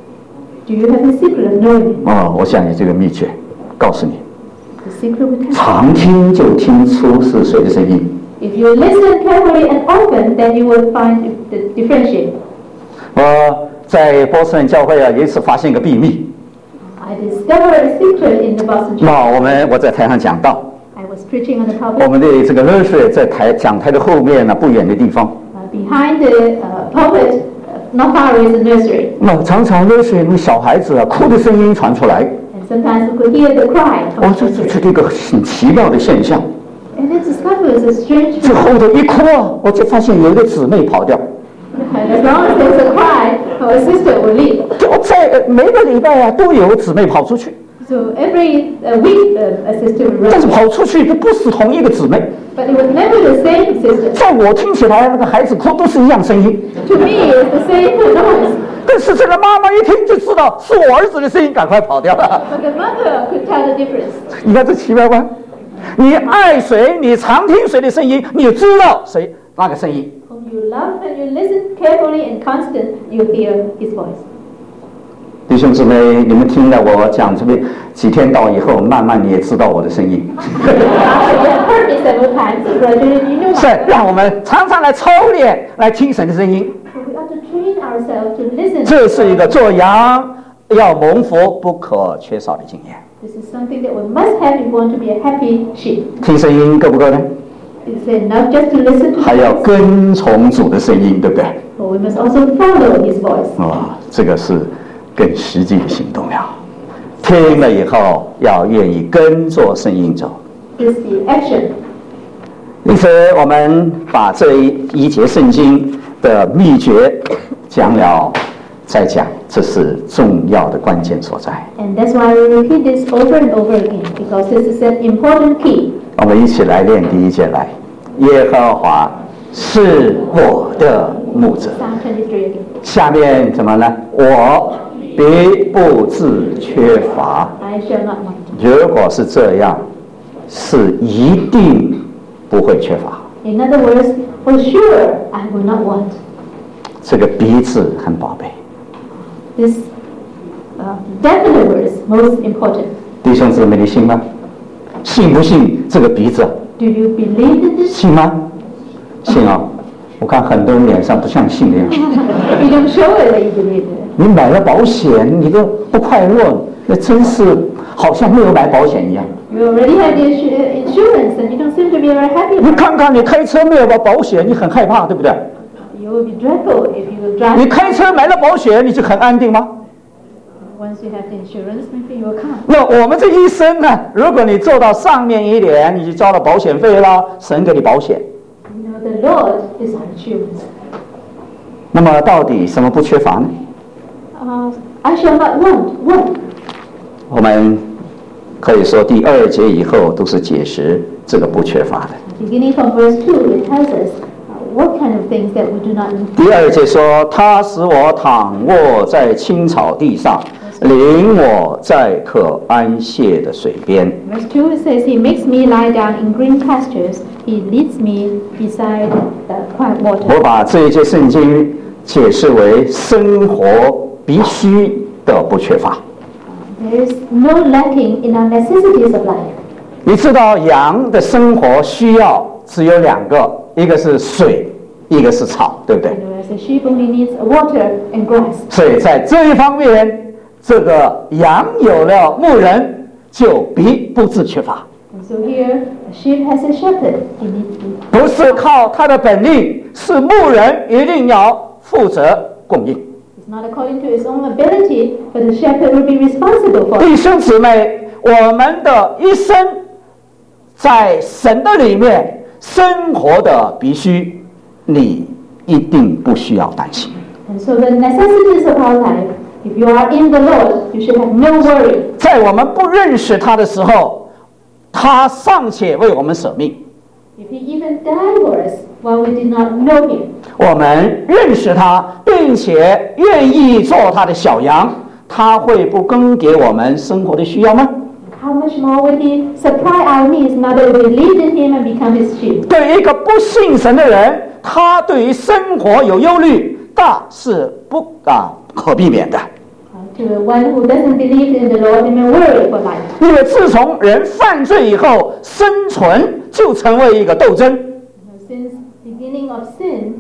Do you have the secret of knowing it? 哦，我想有这个秘诀，告诉你， The secret will tell 常听就听出是谁的声音。 you. If you listen carefully and often, then you will find the differentiate. 我在波士顿教会啊，有一次发现一个秘密。 I discovered a secret in the Boston church. 那我们我在台上讲道， I was preaching on the 我 pulpit. 们的这个 nursery 在台讲台的后面呢，不远的地方。 Uh, behind the uh, pulpit, uh, not far away is the nursery. 那常常 nursery 那小孩子啊哭的声音传出来， And sometimes we could hear the cry 我 from 这 the 这 nursery. 这一个很奇妙的现象。 And it's discovered as a strange 这 phenomenon. 后头一哭啊，我就发现有一个姊妹跑掉。 And as long as there's a cry, our sister will leave. 就在呃每个礼拜啊都有姊妹跑出去， So every uh, week, uh, a sister would 但是 run. 跑出去都不是同一个姊妹。 But it was never the same sister. 在我听起来，那个孩子哭都是一样声音， To me, it's the same noise. 但是这个妈妈一听就知道是我儿子的声音，赶快跑掉了。 But the mother could tell the difference. 你看这奇妙吗？你爱谁，你常听谁的声音，你就知道谁那个声音。 Whom you love and you listen carefully and constant, you hear his voice. 弟兄姊妹，你们听了我讲这边几天到以后，慢慢你也知道我的声音。 After you have heard me several times, gradually you know 是 my 让 voice. 我们常常来操练，来听神的声音。 So we ought to train ourselves to listen. 这是一个做羊要蒙福不可缺少的经验。 This is something that we must have if we want to be a happy sheep. 听声音够不够呢？ It's enough just to listen to 还要 His voice, 跟从主的声音，对不对？ but we must also follow His voice. 哦，这个是更实际的行动了。听了以后，要愿意跟着声音走。 It's the action. 因此，我们把这一一节圣经的秘诀讲了再讲，这是重要的关键所在。 And that's why we repeat this over and over again, because this is an important key. 我们一起来念第一节来。耶和华是我的牧者。 Psalm twenty-three again. 下面怎么呢？我必不致缺乏。 I shall not want. 如果是这样，是一定不会缺乏。 In other words, for sure, I will not want. 这个必字很宝贝。 This uh, definite word is most important. 弟兄姊妹，你信吗？信不信这个鼻子？ Do you believe in this? 信吗？信哦。我看很多人脸上不像信的样子。 You don't show it that you believe it. 你买了保险，你都不快乐，那真是好像没有买保险一样。 You already have the insu- insurance and you don't seem to be very happy 你 about 看看你开车没有保保险，你很害怕，对不对？ it. You will be dreadful if you will 你 drive. 开车买了保险，你就很安定吗？ Once you have the insurance, maybe you will come. 那我们这一生呢？如果你做到上面一点，你就交了保险费啦，神给你保险。 You know, the Lord is our insurance. 那么到底什么不缺乏呢？ Uh, I shall not want. What? 我们可以说第二节以后都是解释这个不缺乏的。 Beginning from verse two, it tells us uh, what kind of things that we do not need. 第二节说，他使我躺卧在青草地上，领我在可安歇的水边。 Verse two, it says, He makes me lie down in green pastures. He leads me beside the quiet 我 water. 把这一节圣经解释为生活必须的不缺乏。 There is no lacking in our necessities of life. 你知道羊的生活需要只有两个，一个是水，一个是草，对不对？ You know, as a sheep only needs water and grass. 所以在这一方面，这个羊有了牧人，就必不致缺乏。 And so here, a sheep has a shepherd. He needs to. 不是靠他的本领，是牧人一定要负责供应。 It's not according to his own ability, but the shepherd will be responsible for it. 弟兄姊妹，我们的一生在神的里面生活的必须，你一定不需要担心。 And so the necessities of our life, if you are in the Lord, you should have no worry. 在我们不认识他的时候，他尚且为我们舍命； If he even died for us while we did not know him. 我们认识他，并且愿意做他的小羊，他会不供给我们生活的需要吗？ How much more will he supply our needs now that we believe in him and become his sheep? 对于一个不信神的人，他对于生活有忧虑，大是不啊可避免的。 Uh, to the one who doesn't believe in the Lord, they may worry for life. 因为自从人犯罪以后，生存就成为一个斗争。 You know, since beginning of sin,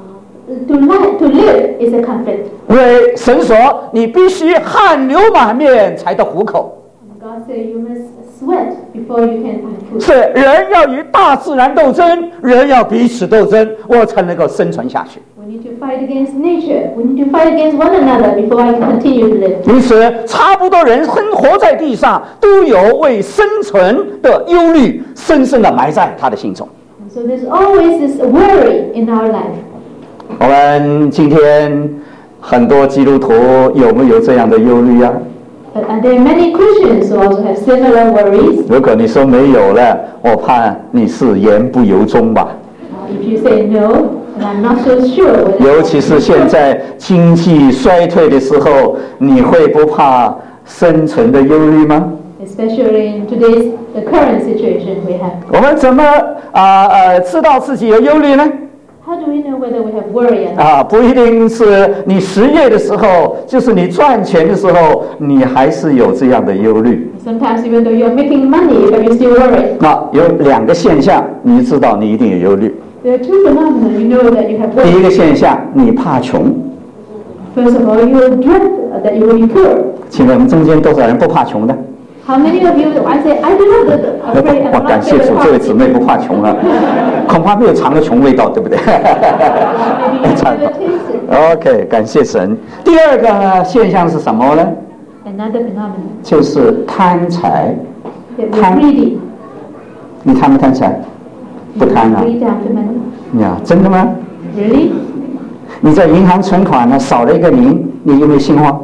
uh, to, live, to live is a conflict. 因为神说，你必须汗流满面才得糊口。 God said you must sweat before you can find food. 是人要与大自然斗争，人要彼此斗争，我才能够生存下去。 We need to fight against nature. We need to fight against one another before I can continue to live. 因此，差不多人生活在地上，都有为生存的忧虑，深深的埋在他的心中。 And so there's always this worry in our life. 我们今天很多基督徒有没有这样的忧虑啊？ But are there many Christians who also have similar worries? 如果你说没有了，我怕你是言不由衷吧。 Uh, if you say no, and I'm not so sure. whether- 尤其是现在经济衰退的时候，你会不怕生存的忧虑吗？ Especially in today's the current situation we have. 我们怎么啊呃知道自己有忧虑呢？ How do we know whether we have worry or not? 啊，不一定是你失业的时候，就是你赚钱的时候，你还是有这样的忧虑。 Sometimes even though you're making money, but you still worry. 那有两个现象，你知道你一定有忧虑。 There are two phenomena you know that you have 第一 worry. 个现象，你怕穷。 First of all, you will dread that you will be poor. 请问我们中间多少人不怕穷的？ How many of you? I say I do not afraid. I'm 哇， not 感谢 afraid 主， of 这位 poverty. 姊妹不怕穷啊，恐怕没有尝过穷味道，对不对 Maybe you never tasted. ？OK， 感谢神。第二个呢现象是什么呢？ Another phenomenon. 就是贪财。 That we're 贪- greedy. 你贪不贪财？不贪啊。 Greed after money. 呀，真的吗？ Really? 你在银行存款呢少了一个零，你有没有心慌？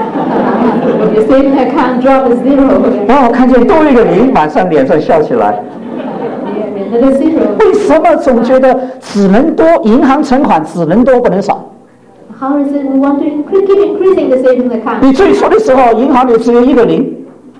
Your saving account drop is zero. 然后看见多一个零，马上脸上笑起来。 Yeah, another zero. 为什么总觉得只能多？银行存款只能多不能少？ How is it we want to incre- keep increasing the savings account? 你最初的时候，银行里只有一个零，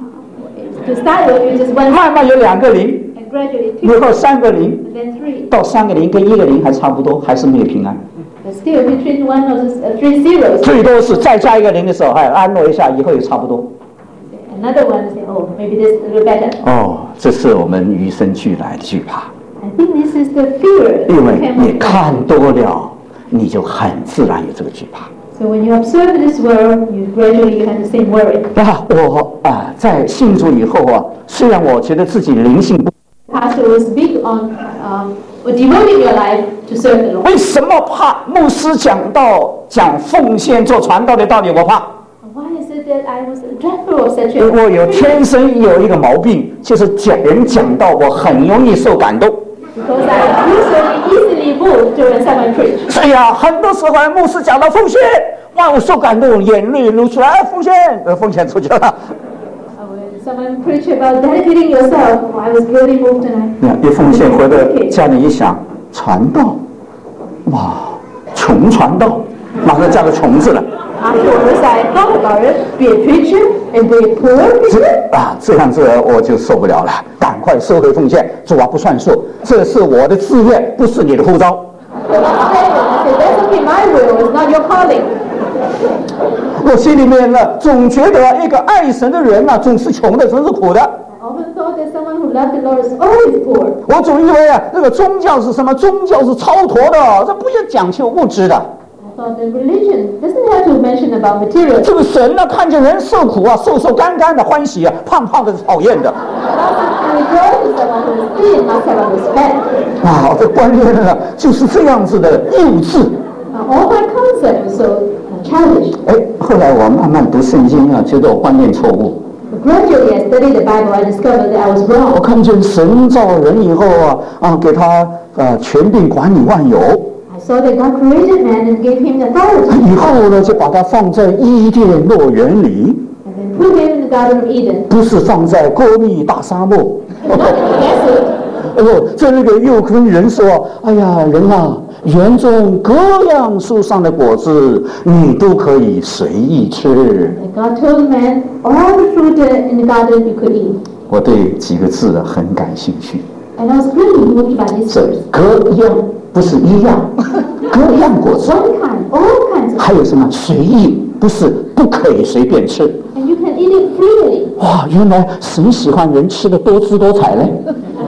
To start with, you just one 慢慢有两个零， and gradually 以 two, 后三个零， and then three. 到三个零跟一个零还差不多，还是没有平安。 But still, between one or uh, three zeros. 最多是再加一个零的时候，哎，安慰一下，以后也差不多。 Another one say, oh, maybe this is a little better. 哦，这是我们与生俱来的惧怕， I think this is the fear that 因 came 为你 with God. 看多了，你就很自然有这个惧怕。 So when you observe this world, you gradually you have the same worry. 那我啊，在信主以后啊，虽然我觉得自己灵性不， Pastor was big on um, devoting your life to serve the Lord. 为什么怕？牧师讲到讲奉献做传道的道理，我怕。 Why is it that I was dreadful of such 我有 a 天生有一个毛病，就是讲人讲到我很容易受感动。 because I usually easily moved during someone preach. 所以啊，很多时候牧师讲到奉献，哇，我受感动，眼泪流出来，哎奉献，呃，奉献出去了。 Uh, when someone preach about dedicating yourself, oh, I was really moved and I 那一奉献回到家里一想，传道，哇，穷传道，马上加个穷字了。 afterwards I thought about it, be a preacher and be a poor 这 preacher. 啊，这样子我就受不了了，赶快收回奉献，主啊不算数，这是我的志愿，不是你的呼召。 I said, that's okay, my will, it's not your calling. 我心里面呢，总觉得一个爱神的人呢、啊，总是穷的，总是苦的。 I often thought that someone who loved the Lord is always poor. 我总以为啊，这个宗教是什么？宗教是超脱的，这不要讲究物质的。 I thought that religion doesn't have to mention about material. 这个神呢，看见人受苦啊，瘦瘦干干的欢喜啊，胖胖的是讨厌的。 And rejoice with someone who is thin, not someone who is fat. 啊，这观念呢，就是这样子的幼稚。 Uh, all my concepts are so uh, childish. 哎，后来我慢慢读圣经啊，觉得我观念错误。 But gradually, I studied the Bible, I discovered that I was 我 wrong. 看见神造人以后啊，啊，给他呃权柄管理万有。 I saw that God created man and gave him authority, 以后呢，就把它放在伊甸乐园里， and then put him in the Garden of Eden, 不是放在戈密大沙漠。 not in the desert. 哎呦，这那个又跟人说：“哎呀，人啊，园中各样树上的果子，你都可以随意吃。 And God told man, all the fruit uh, in the garden you could eat. ” 我对几个字啊很感兴趣。 And I was really moved by this 这 verse. 各样不是一样，各样果子， One kind, all kinds of, 还有什么随意，不是不可以随便吃。 and you can eat it freely. 哇，原来神喜欢人吃的多姿多彩嘞。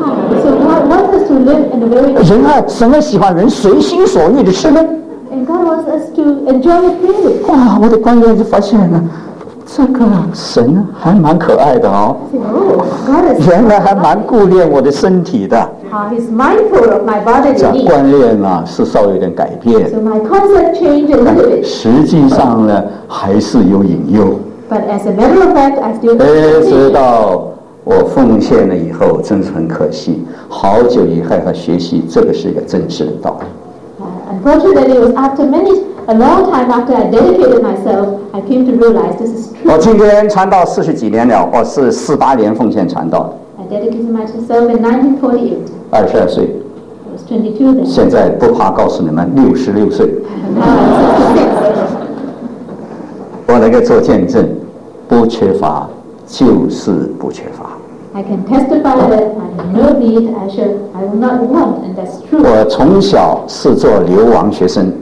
So God wants us to live in a very, 人啊，神还喜欢人随心所欲的吃呢。 and God wants us to enjoy it freely. 哇，我的观念就发现了，这个神还蛮可爱的哦， I said, oh, God is, 原来还蛮顾念我的身体的。 uh, He's mindful of my bodily 这 needs. 观念啊是稍微有点改变， So my concept changed a 但 little bit. 实际上呢还是有引诱。 But as a matter of fact, I still 哎，直 believe. 到我奉献了以后，真是很可惜，好久以后才学习这个是一个真实的道理。 Uh, unfortunately, it was after many, a long time after I dedicated myself, I came to realize this is true. 我今天传道四十几年了，我是四八年奉献传道， I dedicated myself in nineteen forty-eight. 二十二岁， I was twenty-two then. 现在不怕告诉你们，六十六岁。 And now I'm sixty-six. 我能够做见证，不缺乏就是不缺乏。 I can testify that I have no need, I shall, I will not want, and that's true. 我从小是做流亡学生，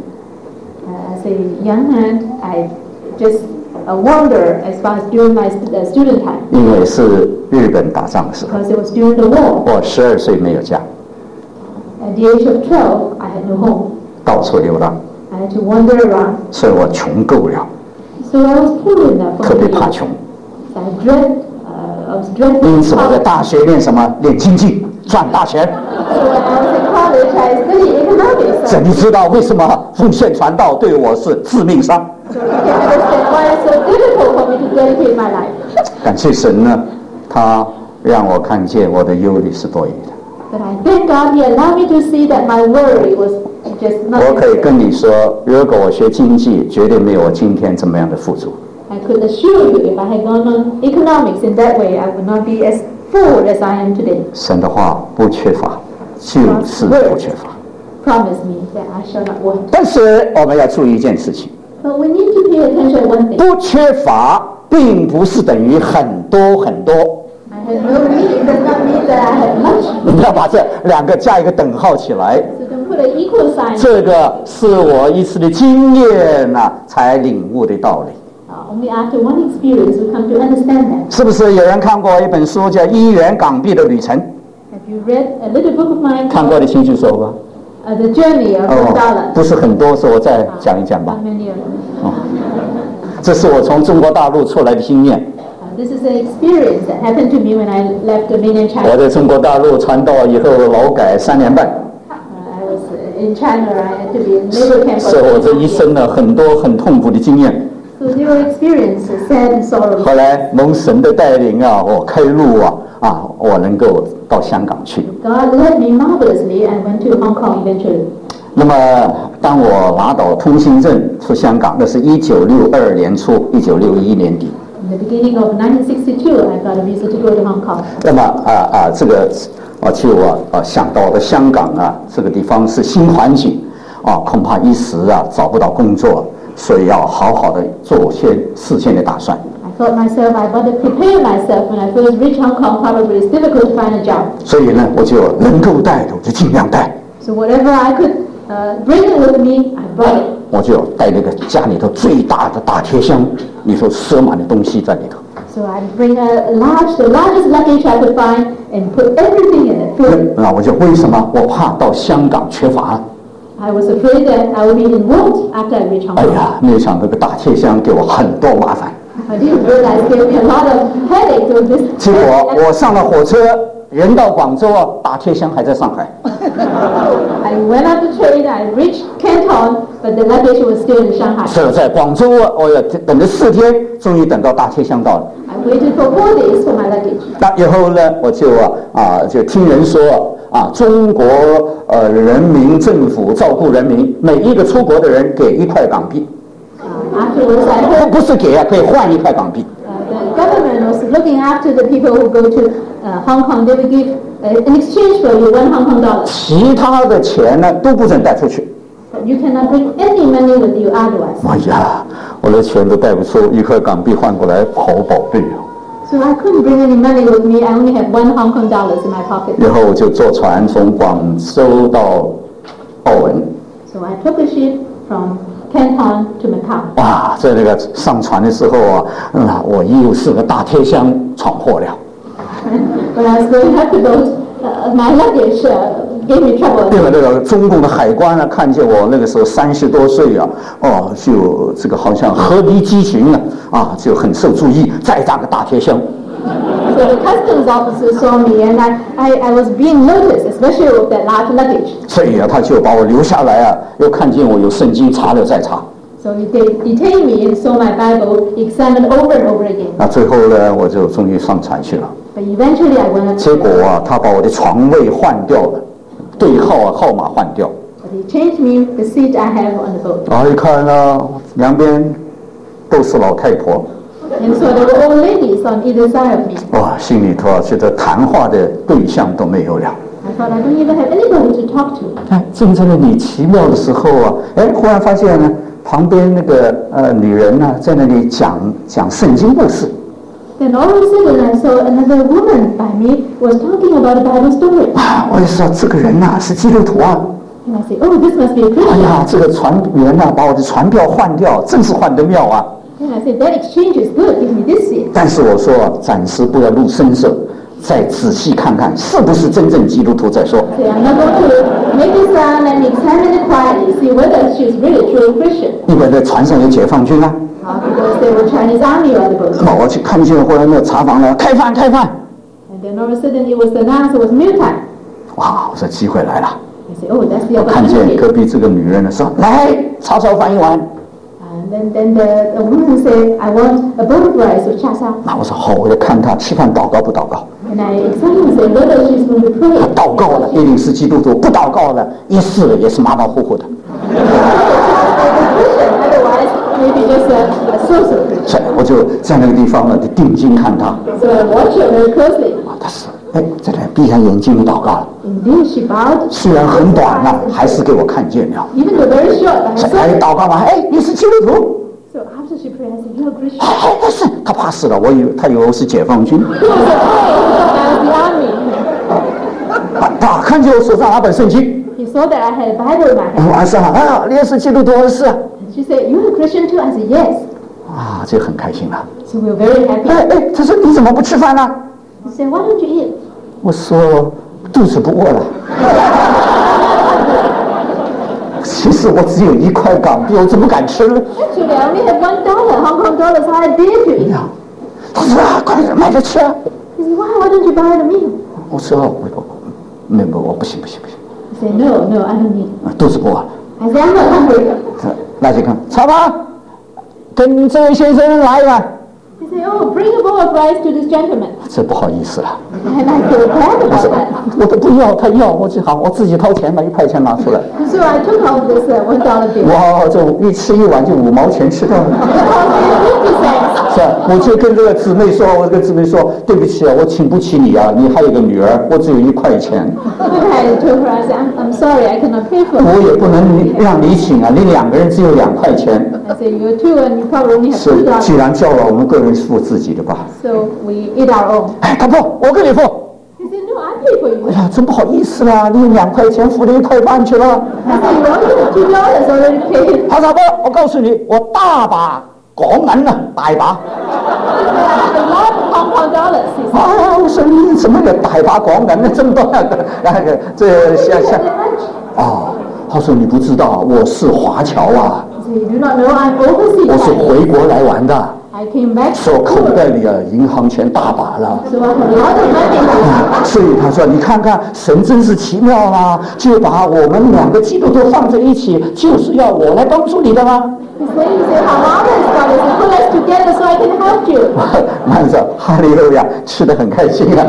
Uh, as a young man, I just uh, wander as far as during my st- uh, student time, 因为是日本打仗的时候， because it was during the war. 我十二岁没有家， At the age of twelve, I had no home. 到处流浪， I had to wander around. 所以我穷够了， So I was poor enough 特 for 别 me. 怕穷。 I dread uh, I was dreadful 因 in 此我在 college. 大学练什么？练经济，赚大钱。 So when I was in college, I studied economics. 这你知道为什么奉献传道对我是致命伤？ So you can understand why it's so difficult for me to dedicate my life. 感谢神呢，他让我看见我的忧虑是多余的。 But I thank God He allowed me to see that my worry was just 我可以 nothing. 跟你说，如果我学经济，绝对没有我今天这么样的富足。 I could assure you, if I had gone on economics in that way, I would not be as full as I am today. 神的话不缺乏，就是不缺乏。 Promise me that I shall not want. 但是我们要注意一件事情， But we need to pay attention to one thing. 不缺乏并不是等于很多很多。 I have no need does not mean that I have much. 你不要把这两个加一个等号起来。 So don't put an equal sign. 这个是我一次的经验呐、啊，才领悟的道理。 Uh, only after one experience we come to understand that. 是不是有人看过一本书叫《一元港币的旅程》？ Have you read a little book of mine 看 called 过的请举手吧。 uh, The Journey of 哦 One Dollar? 不是很多，是我再讲一讲 Not 吧。 many of them. 哦，这是我从中国大陆出来的经验。 Uh, this is an experience that happened to me when I left the mainland 我 China. 在中国大陆传道以后，劳改三年半， Uh, I was uh, in China. I had to be in labor camp 是 for 我这 three 一生 years. 呢很多很痛苦的经验。 So they were experiences, sad and sorrowful. 后来蒙神的带领啊，我开路啊啊，我能够到香港去。 God led me marvelously and went to Hong Kong eventually. 那么，当我拿到通行证出香港，那是一九六二年初，一九六一年底。 In the beginning of nineteen sixty-two, I got a visa to go to Hong Kong. 那么啊啊，这个啊就啊啊想到了香港啊这个地方是新环境啊，恐怕一时啊找不到工作，所以要好好的做些事先的打算。 I thought myself, I better prepare myself when I first reach Hong Kong. Probably it's difficult to find a job. 所以呢，我就能够带的我就尽量带， So whatever I could uh, bring it with me, I brought it. 我就带那个家里头最大的大铁箱，里头塞满了东西在里头。 So I bring a large, the largest luggage I could find, and put everything in it. Food. 那我就为什么我怕到香港缺乏？ I was afraid that I would be in want after I reached Hong 哎 Kong. 呀，没想到这个大铁箱给我很多麻烦。 I didn't realize it gave me a lot of headaches with this. 结果我上了火车，人到广州啊，大铁箱还在上海。 I went on the train, I reached Canton, but the luggage was still in Shanghai. 是在广州啊，我要等了四天，终于等到大铁箱到了。 I waited for four days for my luggage. 那以后呢，我就啊啊就听人说啊，中国呃人民政府照顾人民，每一个出国的人给一块港币， Uh, afterwards, I 不 heard 不是给啊，可以换一块港币。 uh, the government was looking after the people who go to uh, Hong Kong. They would give, uh, in exchange for you, one Hong Kong dollar. 其他的钱呢都不准带出去。 But you cannot bring any money with you otherwise. 哎呀，我的钱都带不出，一块港币换过来好宝贝哦。 So I couldn't bring any money with me. I only had one Hong Kong dollars in my pocket. 然后我就坐船从广州到澳门。 So I took a ship from Canton to Macau. 哇，在那个上船的时候啊，嗯，我又是个大铁箱闯祸了。 When I was going up the boat, uh, my luggage uh, gave me trouble. 因为那个中共的海关呢、看见我那个时候三十多岁啊，哦，就这个好像河狸畸形呢，啊，就很受注意，再加个大铁箱。 So the customs officer saw me, and I, I, I was being noticed, especially with that large luggage. 所以啊，他就把我留下来啊，又看见我有圣经，查了再查。 So he de- detained me and saw my Bible, examined over and over again. 那最后呢，我就终于上船去了。 But eventually I went up. 结果啊，他把我的床位换掉了，对号啊号码换掉。 But he changed me the seat I have on the boat. 然后一看呢，两边都是老太婆， And so there were old ladies on either side of me. 哇，心里头啊觉得谈话的对象都没有了。 I thought I don't even have anybody to talk to. 哎，正在那里奇妙的时候啊，哎，忽然发现呢，旁边那个呃女人呢、在那里讲讲圣经故事。 Then all of a sudden I saw another woman by me was talking about a Bible story. 啊，我就说这个人呐、是基督徒啊。 And I said, oh, this must be a 哎 Christian. 呀，这个船员呐、把我的船票换掉，真是换得妙啊。 And I said, that exchange is good. Give me this seat. 但是我说暂时不要露声色， 再仔细看看是不是真正基督徒在说。 So I'm not going to make it sound and examine it quietly, see whether she's really truly Christian. 因为在船上有解放军啊。 Uh, because there were Chinese army on the boat. 那我去看见后来那查房了，开饭开饭。 And then all of a sudden it was announced it was mealtime. 哇，我说机会来了。 I said, oh, that's the 我看见 opportunity. 隔壁这个女人呢说，来炒炒饭一碗。 And then, then the, the woman said, I want a bowl of rice with cha cha. 那我说好，我就看她吃饭祷告不祷告。 And I examined and said, whether she's going to pray. 她祷告了，一定是基督徒；不祷告了，一试了也是马马虎虎的。 Otherwise, maybe just a, a social Christian. 所以我就在那个地方呢，就定睛看她。 So I watched her very closely. 啊，她是哎，在那闭上眼睛祷告了。 Indeed, she bowed. 虽然很短了，还是给我看见了。 Even though very short, but I 说 saw 哎， it. 祷告吧，哎，你是基督徒。 So after she prayed, I said, you're a Christian. 哎，但是他怕死了，我以为他以为我是解放军。 He was afraid. He thought I was the army. 啊，看见我手上拿本圣经。 He saw that I had a Bible in my hand. 晚上啊，你也是基督徒？是啊。 She said, you're a Christian too? I said, yes. 啊，这很开心了。 So we were very happy. 哎哎，他说你怎么不吃饭呢？ He said, why don't you eat? 我说肚子不饿了。其实我只有一块港币，我怎么敢吃呢？ Actually, I only had one dollar, Hong Kong dollars. How I dare to eat? 他说啊，快点买着吃啊。 He said, why? Why don't you buy the meal? 我说我我没有，我不行不行不行， He said, no, no, I don't need. 啊肚子不饿了。 I said, I'm not hungry. 那就看，茶吧，跟这位先生来一碗。 He said, oh, bring a bowl of rice to this gentleman. 这不好意思了。 And I feel bad 我 about 说 that. 我都不要，他要，我就好，我自己掏钱把一块钱拿出来。 So I took out this uh, one dollar bill. 哇，这一吃一碗就五毛钱吃掉了。 fifty cents. 是吧？我就跟这个姊妹说，我跟姊妹说，对不起啊，我请不起你啊，你还有个女儿，我只有一块钱， Then I told her, I said, I'm, I'm sorry, I cannot pay for 我 it. 也不能让你请啊，你两个人只有两块钱。 I said, you're two and you probably only have 是 two， 既 dollars. 然叫了，我们个人付自己的吧。 So we eat our own. 哎，他不，我给你付。 He said, no, I pay for 哎 you. 呀，真不好意思啦，你两块钱付了一块半去了。 I said, you only have two dollars already paid. 他说不，我告诉你，我大把港银啊，大把。 A lot of Hong Kong dollars. He said. 啊，我说你怎么有大把港银呢？这么多那个那个这像像 That much? 哦，他说你不知道，我是华侨啊， So you do not know I'm overseas. 我是回国来玩的， I came back 说口 to 袋里啊银行钱大把了。 So I have a lot of money. 所以他说：“你看看，神真是奇妙啦，就把我们两个基督徒放在一起，就是要我来帮助你的吗 He said, he said, how marvelous God is. He put us together so I can help you.？” 慢着，哈利路亚，吃得很开心啊。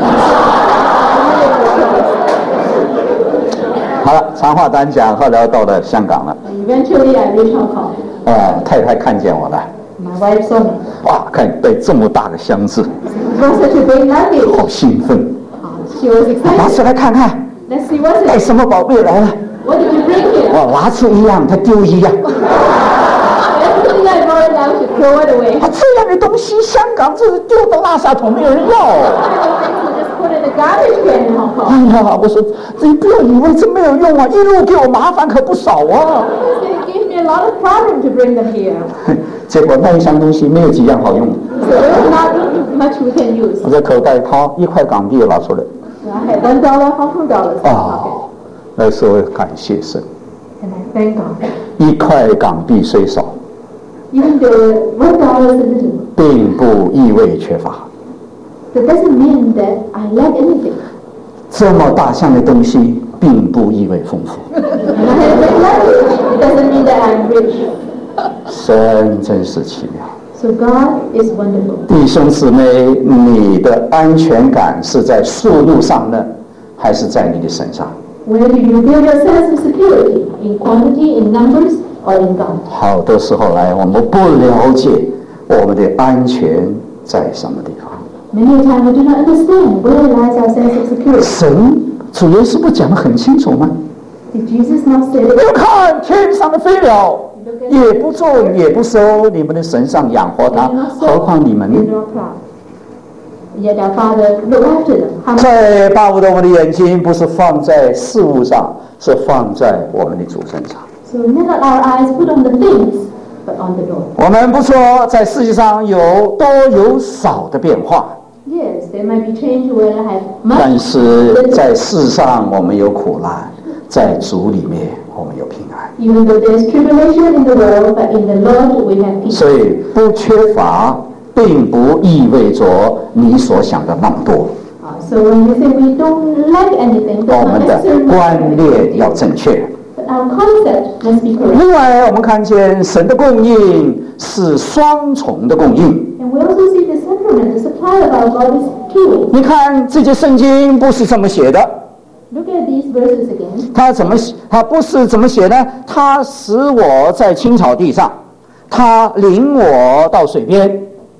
好了，长话短讲，后来到了香港了。 Eventually, I reached Hong Kong. 呃，太太看见我了， My wife saw me. 哇，看背这么大的箱子， It was such a big luggage. 好兴奋， She was 拿 excited. 出来看看， Let's see what's 带 it. 什么宝贝来了？ What did you bring here? 我拿出一样，他丢一样。 Everything I brought now, she throw it away. 啊，这样的东西，香港这是丢到垃圾桶，没有人要。 So just put in the garbage can in Hong Kong. 哎呀，我说你不要以为这没有用啊，一路给我麻烦可不少啊。 They gave me a lot of problem to bring them here. 结果那一箱东西没有几样好用。 So there's not much we can use. 我在口袋掏一块港币拿出来， So I had one dollar, Hong Kong dollars in my pocket. 哦，那时候感谢神， And I thank God. 一块港币虽少， Even though one dollar is a little, 并不意味缺乏。 that doesn't mean that I lack anything. 这么大项的东西，并不意味丰富。 And I have a big luggage. It doesn't mean that I'm rich. 神真是奇妙。 So God is wonderful. 弟兄姊妹，你的安全感是在数目上呢，还是在你的身上？ Where do you build your sense of security? In quantity, in numbers, or in God? 好多时候来，我们不了解我们的安全在什么地方。 Many a time we do not understand where lies our sense of security. 神主耶稣不讲得很清楚吗？ Did Jesus not say 你 that? 看天上的飞鸟，也不种也不收，你们的神上养活 They 它 do not， 何 sow, 况你们 they 呢？ do not plow. Yet our Father look after them. How much? 在巴不得我们的眼睛不是放在事物上，是放在我们的主身上。 So let not our eyes put on the things, but on the Lord. 我们不说在世界上有多有少的变化， Yes, there might be change where I have much. 但是在世上我们有苦难，在主里面我们有平安。 Even though there is tribulation in the world, but in the Lord we have peace. 所以不缺乏，并不意味着你所想的那么多。 Uh, so when we say we don't lack anything, 我 that's 们 not 的 necessarily. 观念要正确。 But our concept must be correct. 另外，我们看见神的供应是双重的供应。 And we also see the supplement, the supply of our God is two. 你看这节圣经不是这么写的， Look at these verses again. 它怎么？它不是怎么写呢？它使我在青草地上，它领我到水边。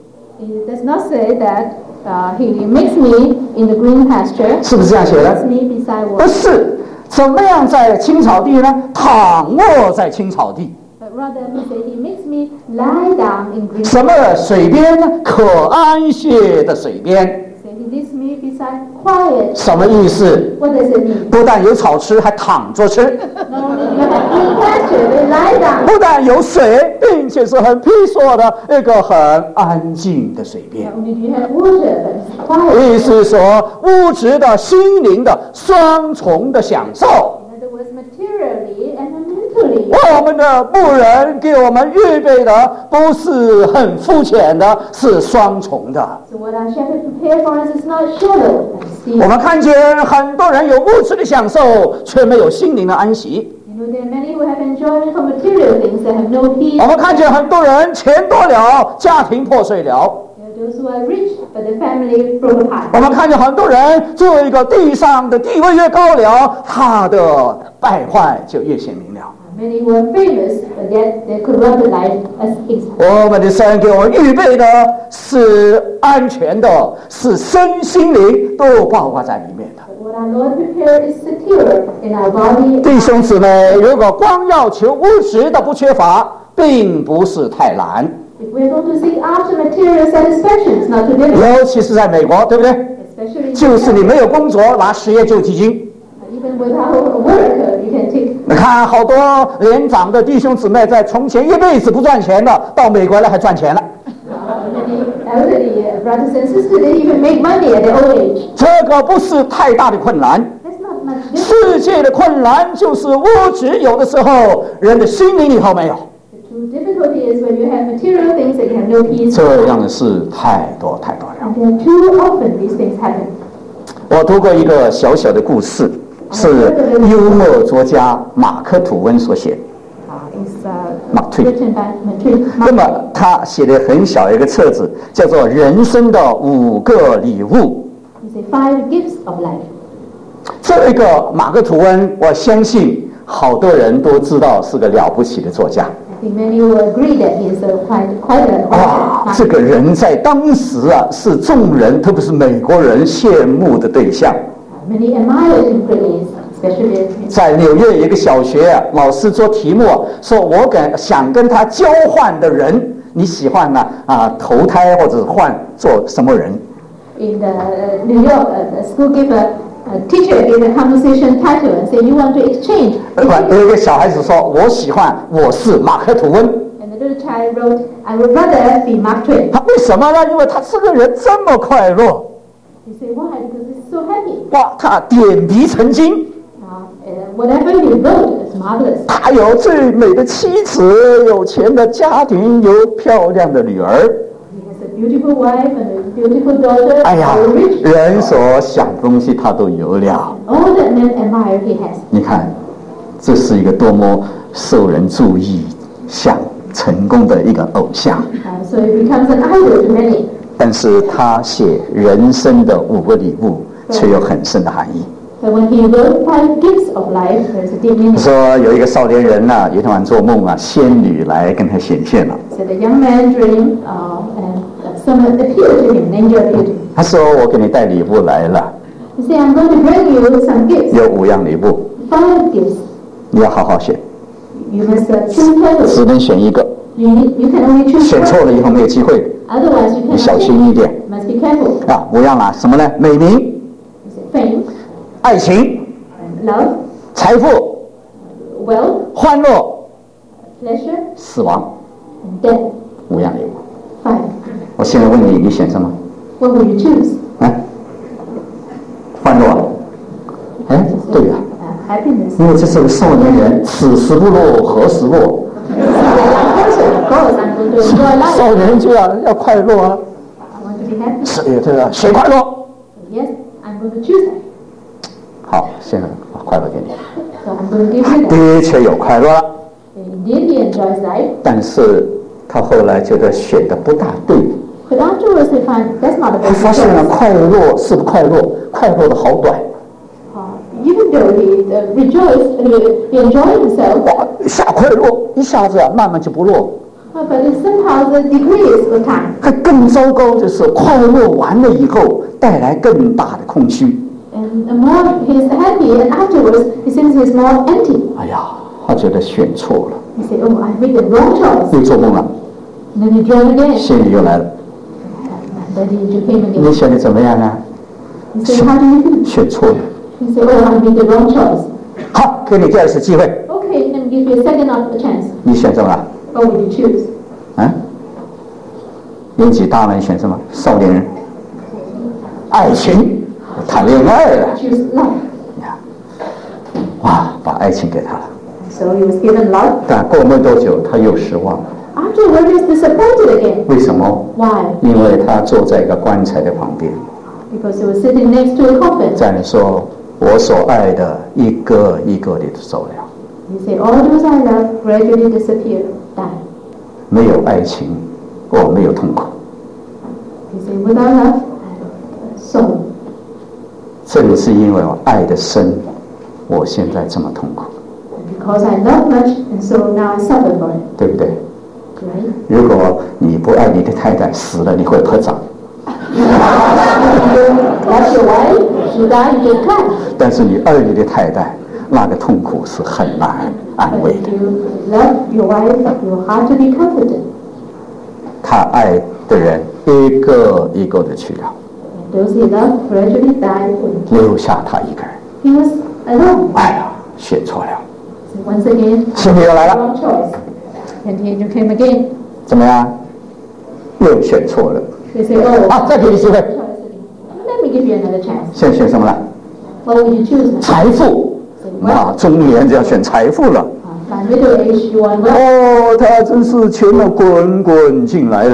It does not say that uh, he makes me in the green pasture. 是不是这样写的？ Makes me beside 不 water. 是，怎么样在青草地呢？躺卧在青草地。 But rather he said he makes me lie down in green. 什么水边呢？可安歇的水边。 So he leads me beside quiet. 什么意思？ What does it mean? 不但有草吃，还躺着吃； Not only do you have green pasture, they lie down. 不但有水，并且是很 peaceful 的一个很安静的水边。 Not only do you have water, but it's quiet. 意思是说，物质的、心灵的双重的享受。 In other words, materially and mentally. 我们的牧人给我们预备的不是很肤浅的，是双重的。 So what our shepherd prepared for us is not shallow, but it's 我 deep. 们看见很多人有物质的享受，却没有心灵的安息。 You know, there are many who have enjoyment for material things that have no peace. 我们看见很多人钱多了，家庭破碎了。 There are those who are rich, but the family broke apart. 我们看见很多人做一个地上的地位越高了，他的败坏就越显明了。 Many who are famous, but yet their corrupted life as is. 我们的神给我们预备的是安全的，是身心灵都包括在里面的。 But what our Lord prepared is secure in our body. 弟兄姊妹，如果光要求物质的不缺乏，并不是太难， If we're going to seek after material satisfaction, it's not too difficult. 尤其是在美国，对不对？ Especially 就是你没有工作，拿失业救济金。 even without work, uh, you can take. 你看，好多年长的弟兄姊妹在从前一辈子不赚钱的，到美国来还赚钱了。 Uh, many elderly uh, brothers and sisters, they even make money at their old age. 这个不是太大的困难。 That's not much different. 世界的困难就是物质有的时候，人的心灵里头没有。 The true difficulty is when you have material things that you have no peace. 这样的事太多太多了。 And then too often these things happen. 我读过一个小小的故事，是幽默作家马克·吐温所写。 Uh, it's uh, Mark Twain. written by Mark Twain. 那么他写的很小一个册子，叫做《人生的五个礼物》。 He said five gifts of life. 这个马克·吐温，我相信好多人都知道是个了不起的作家。 I think many will agree that he is a quite quite a 哇， author. 这个人在当时啊，是众人，特别是美国人羡慕的对象。 Uh, Many admired him greatly, especially in 在纽约有一个小学啊，老师做题目啊说，我跟想跟他交换的人，你喜欢呢啊投胎或者换做什么人？ in the uh, New York, uh, the school gave a, a teacher gave a conversation title and said, "You want to exchange?" 不，有一个小孩子说，我喜欢，我是马克·吐温。 And the little child wrote, "I would rather be Mark Twain." 他为什么呢？因为他这个人这么快乐， He said, "Why? Because he's so happy. 哇，他点滴成金， Uh, uh, whatever he wrote is marvelous. 他有最美的妻子，有钱的家庭，有漂亮的女儿。 He has a beautiful wife and a beautiful daughter. 哎呀 very rich. 人所想的东西他都有了。 All that men admire, he has. 你看，这是一个多么受人注意、想成功的一个偶像。 Uh, so it becomes an idol to many. 但是他写人生的五个礼物，却有很深的含义。 But when he wrote five gifts of life, there's a deep meaning. 说有一个少年人呐、有一天晚做梦啊，仙女来跟他显现了。 So the young man dreamed, uh, and uh, someone appeared to him, an angel appeared to him. 他说：“我给你带礼物来了， He said, "I'm going to bring you some gifts, 有五样礼物， five gifts. 你要好好选， You must uh, choose carefully. 只能选一个， You, you can only choose 选 one. 错了以后没有机会 Otherwise, you 你 cannot 小 take. 心一点 Must be careful. 啊！五样啦，什么呢？美名、 He said, fame, 爱情、 love, 财富、 wealth, 欢乐、 pleasure, 死亡， and death. 五样礼物。 Five. 我现在问你，你选什么？ What will you choose? 哎，欢乐。哎，对呀、 Uh, happiness. 因为这是个少年人，此时不乐，何时乐？ Of course, I'm going to enjoy life. 少年人就要要快乐啊！ I want to be happy. 是，对吧？谁快乐？ Yes, I'm going to choose that. 好，现在把快乐给你。 So I'm going to give you that. 的确有快乐了， Indeed, he enjoys life. 但是他后来觉得选的不大对。 But afterwards, he finds that's not the 他 best 发现了 choice. 快乐是不快乐，快乐的好短。 Uh, even though he uh, rejoiced, he, he enjoyed himself, 哇，一下快乐，一下子啊，慢慢就不乐。 uh, but it somehow the decrease with time. 可更糟糕的是，快乐完了以后，带来更大的空虚。 And the more he's happy, and afterwards, he seems he's more empty. 哎呀，他觉得选错了， He said, oh, I made the wrong choice. 又做梦了， And then he dreamed again. 心里又来了。 And then he came 你 again. 选的怎么样啊？ He said, how do you feel? 选错了。 He said, oh, I made the wrong choice. 好，给你第二次机会， Okay, let me give you a second of a chance. 你选什么？ What would you choose? 啊？年纪大了，你选什么？少年人，爱情，谈恋爱了。 Choose love. 哇，把爱情给他了。 So he was given love. 但过没多久，他又失望了。 Afterwards, he's disappointed again. 为什么？ Why? 因为他坐在一个棺材的旁边， Because he was sitting next to a coffin. 在那说：“我所爱的，一个一个的走了。 He said, all those I love gradually disappeared, died. 没有爱情，我没有痛苦。 He said, without love, I have sorrow. 正是因为我爱的深，我现在这么痛苦， Because I love much, and so now I suffer for it. 对不对？ Right? 如果你不爱你的太太，死了你会合掌； If you love your wife, she died, you just cry. 但是你爱你的太太，那个痛苦是很难安 But 慰 if 的。 you love your wife, your heart to be comforted. 他爱的人一个一个的去了， And those he loved gradually died. 留下他一个人。 He was alone. 哎呀，选错了， So once again, 心里又来了， wrong choice. And the angel came again. 怎么样？又选错了。 They say, oh, 好，再给你机会， choice again. Let me give you another chance. 现在选什么了？ What would you choose now? 财富。啊，中年就要选财富了。 Uh, by middle age, you want wealth. 哦，他真是钱都滚滚进来了，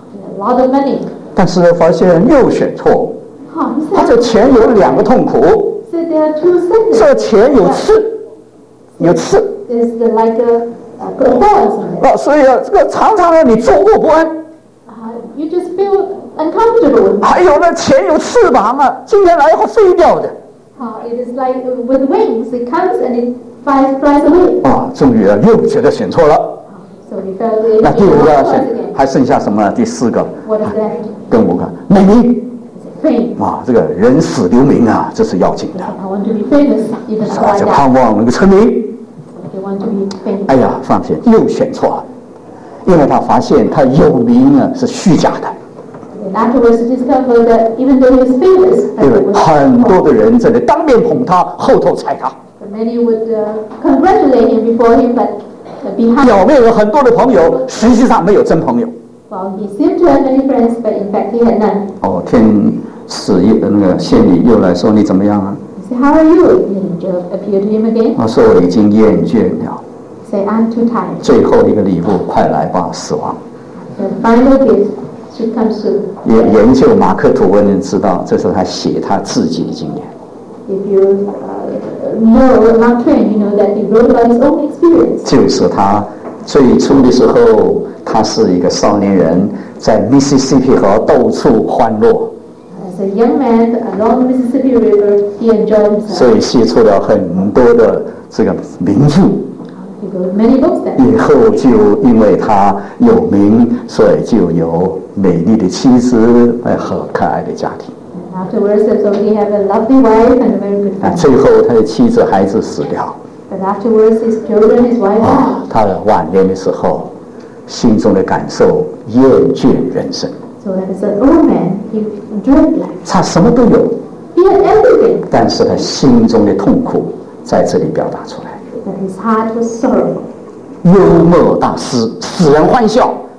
A lot of money. 但是发现又选错。 Huh, he 他 said, 这钱有两个痛苦， said there are two sicknesses. 这钱有刺，有刺 There's the, like a, a good horns in it. 啊，所以啊，这个常常让你坐卧不安。 Uh, you just feel uncomfortable with it. 还有呢，钱有翅膀啊，今天来会飞掉的。 Uh, it is like uh, with wings. It comes and it flies, flies away. 啊，终于啊，又觉得选错了。 So he felt the 那第五 wrong 个 choice 选 again. 还剩下什么呢？第四个 What is left? 跟五个美名 He said, fame. 啊，这个人死留名啊，这是要紧的。 I want to be famous, even though 啊， I 就 die. 盼望能够成名。 They want to be famous. 哎呀，放心，又选错了，因为他发现他有名呢是虚假的， And afterwards, he discovered that even though he was famous, 因 it 为 was 很多的人这里当面捧他，后头踩他， But many would uh, congratulate him before him, but uh, behind, 表面有很多的朋友，实际上没有真朋友。 well, he seemed to have many friends, but in fact he had none. 哦，天使一那个县里又来说你怎么样啊？ He said, how are you? The angel appeared to him again. 我说我已经厌倦了， He said, I'm too tired. 最后一个礼物快来吧，死亡。 The final gift should come soon. 研研究马克吐温人知道，这是他写他自己的经验。 If you uh, know Mark Twain, you know that he wrote about his own experience. 就是他最初的时候，他是一个少年人，在 Mississippi 河到处欢乐， As a young man along the Mississippi River, he enjoyed 所 himself. 以写出了很多的这个名著。 He wrote many books then. 以后就因为他有名，所以就有美丽的妻子，呃和可爱的家庭。 And afterwards, so he had a lovely wife and a very good 啊， family. 最后他的妻子孩子死掉。 But afterwards, his children, his wife, 啊 died. 他晚年的时候，心中的感受厌倦人生， So as an old man, he enjoyed life. 他什么都有， He had everything, 但是他心中的痛苦在这里表达出来。 but his heart was sorrowful. 幽默大师，使人欢笑，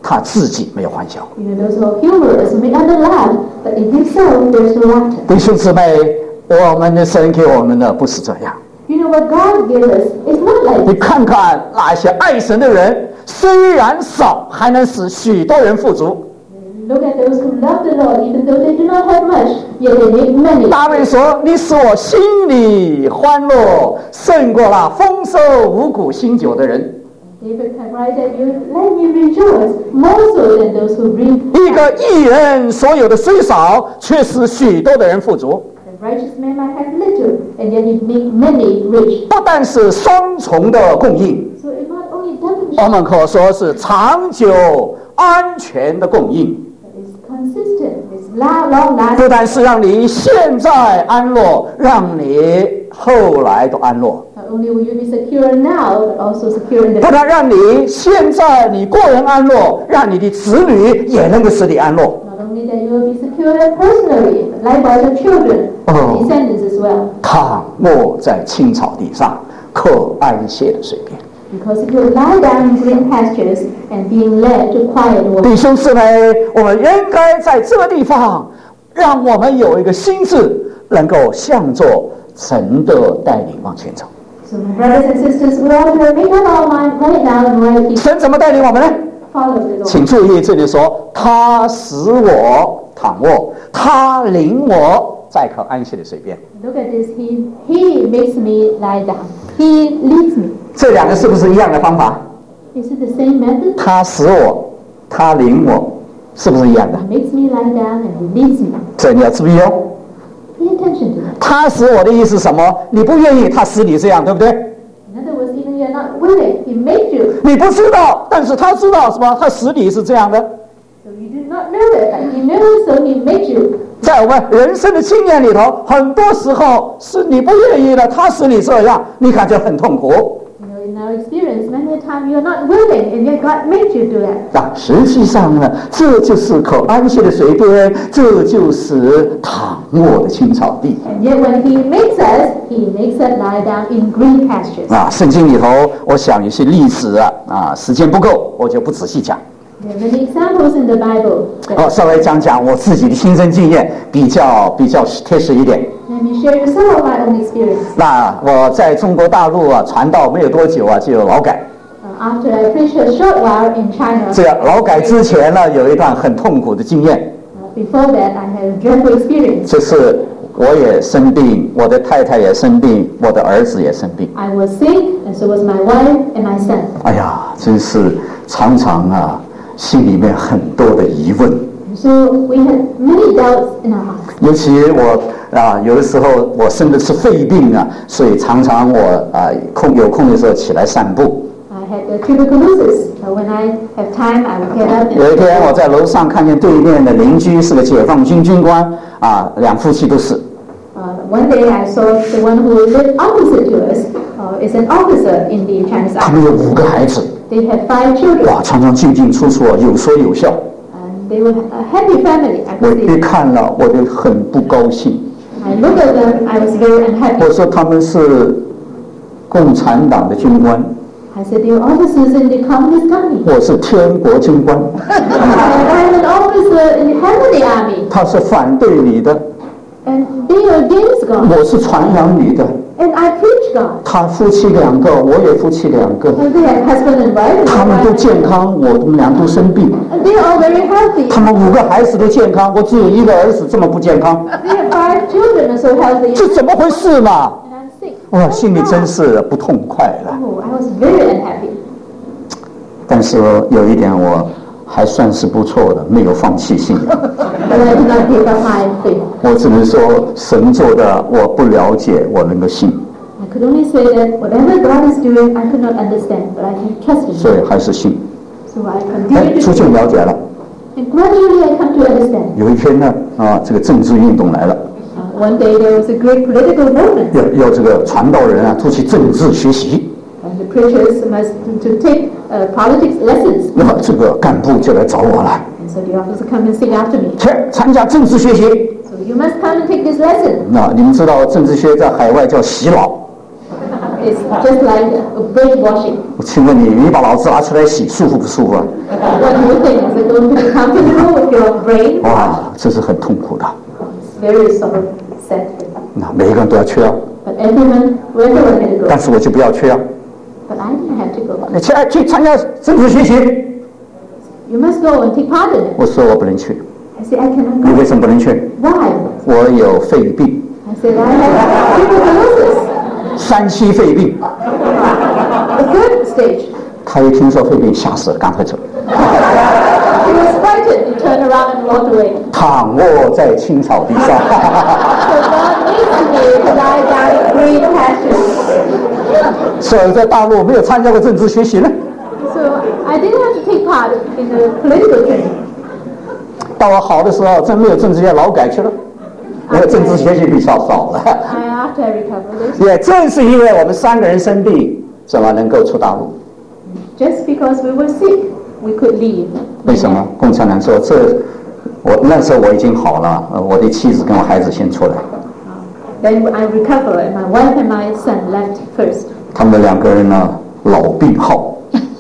他自己没有欢笑。 You know, those who are humorous may not laugh, but in himself there's no laughter. 弟兄姊妹，我们的神给我们的不是这样。 You know what God gave us is not like 你看看那些爱神的人，虽然少，还能使许多人富足。 Look at those who love the Lord, even though they do not have much, yet they make many. 大卫说：“你使我心里欢乐，胜过那丰收五谷新酒的人。” David can write that you let me rejoice more so than those who bring. 一个义人所有的虽少，却使许多的人富足。 The righteous man might have little, and yet he make many rich. 不但是双重的供应， So it not only doesn't 我 show 们可说是长久安全的供应。 that it's consistent, it's la- long 不 lasting. 但是让你现在安乐，让你后来都安乐。 Not only will you be secure now, but also secure in the 不但让你现在你个人安乐，让你的子女也能够使你安乐。 Not only that you will be secure personally, but likewise your children, Oh. descendants as well. 躺卧在青草地上，可安歇的水边。 Because if you lie down in green pastures and being led to quiet waters. 弟兄姊妹，我们应该在这个地方，让我们有一个心智，能够向着神的带领往前走。 So my brothers and sisters, we ought to make up our mind right now and right here. 神怎么带领我们呢？ Follow the Lord. 请注意，这里说他使我躺卧，他领我在可安息的水边。 Look at this. He he makes me lie down. He leads me. 这两个是不是一样的方法？ Is it the same method? 他使我，他领我，是不是一样的？ He makes me lie down and he leads me. 这你要注意哦。 Pay attention to that. 他使我的意思是什么？你不愿意，他使你这样，对不对？ In other words, even you're not willing, he made you. 你不知道，但是他知道什么？他使你是这样的。 So you do not know that. But he knew, so he made you. 在我们人生的经验里头，很多时候是你不愿意的，他使你这样，你感觉很痛苦。 You know, in our experience, many a time you're not willing, and yet God made you do that. 但实际上呢，这就是可安息的水边，这就是躺卧的青草地。 And yet when he makes us, he makes us lie down in green pastures. 啊，圣经里头，我想有些例子啊，啊，时间不够，我就不仔细讲。 There are many examples in the Bible. that- 哦，稍微讲讲我自己的亲身经验，比较比较贴实一点。 Let me share some of my own experience. 那我在中国大陆啊传道没有多久啊，就有劳改。 Uh, after I preached a short while in China, 这劳改之前呢，有一段很痛苦的经验， uh, before that I had a dreadful experience. 就是我也生病，我的太太也生病，我的儿子也生病。 I was sick, and so was my wife and my son. 哎呀，真是常常啊，心里面很多的疑问。 And so we had many doubts in our hearts. 尤其我啊，有的时候我生的是肺病啊，所以常常我啊空有空的时候起来散步。 I had uh, tuberculosis. So when I have time, I would get up. 有一 And 天我在楼上看见对面的邻居是个解放军军官啊，两夫妻都是。 uh, one day I saw the one who lived opposite to us uh, is an officer in the Chinese 他 army. 们有五个孩子， They had five children. 哇，常常进进出出啊，有说有笑。 And they were a happy family. I 我 could 一 see. 看了，我就很不高兴。 I looked at them. I was very unhappy. 我说他们是共产党的军官， I said, "They were officers in the Communist Army. 我是天国军官， I'm an officer in the Heavenly Army, 他是反对你的， and they are against God. 我是传扬你的。 And I preach God. 他夫妻两个，我也夫妻两个， And they have husband and wife. 他们都 And 健康，我们俩都生病。 they are all very healthy. 他们五个孩子都健康，我只有一个儿子这么不健康， They have five children are so healthy. 这怎么回事嘛？ And I'm sick. 哇，心里真是不痛快了。 Oh, I was very unhappy. 但是有一点我还算是不错的，没有放弃信仰。 But I did not give up my faith. 我只能说，神做的我不了解，我能够信， I could only say that whatever God is doing, I could not understand, but I can trust in 所 Him. 以还是信。 So I 哎， continue 逐 to 渐了解了。 and gradually I come to understand. 有一天呢，啊，这个政治运动来了， Uh, one day there was a great political movement, 要要这个传道人啊，出去政治学习。 and the preachers must to, to take uh, politics lessons. 那么这个干部就来找我了， And so the officer come and sing after me. 去参加政治学习。 So you must come and take this lesson. 那你们知道政治学在海外叫洗脑， It's just like brainwashing. 我请问你，你把脑子拿出来洗，舒服不舒服啊？ What do you think? Is it going to be comfortable with your brain? 哇，这是很痛苦的。 It's very sort of sad. 那每一个人都要去啊， But everyone, everyone had to 但 go. 是我就不要去啊。 But I didn't have to go. 你去去参加政治学习， You must go and take part in it. 我说我不能去。 I said, I cannot 你 go. 为什么不能去？ Why? 我有肺病， I said, I have tuberculosis. 山西肺病。 The third stage. 他一听说肺病，吓死了，赶快走。 He was frightened. He turned around and walked away. 躺卧在青草地上。 So God needs me to lie down in green pastures. 所以在大陆没有参加过政治学习呢。 So I didn't have to take part in the political training. 到我好的时候，真没有政治学，劳改去了。我政治学习比较少了。 I after I recovered this. 也正是因为我们三个人生病，怎么能够出大陆？ Just because we were sick, we could leave. 为什么？共产党说这，我那时候我已经好了，呃我的妻子跟我孩子先出来， Then I recovered, and my wife and my son left first. 他们两个人呢老病号，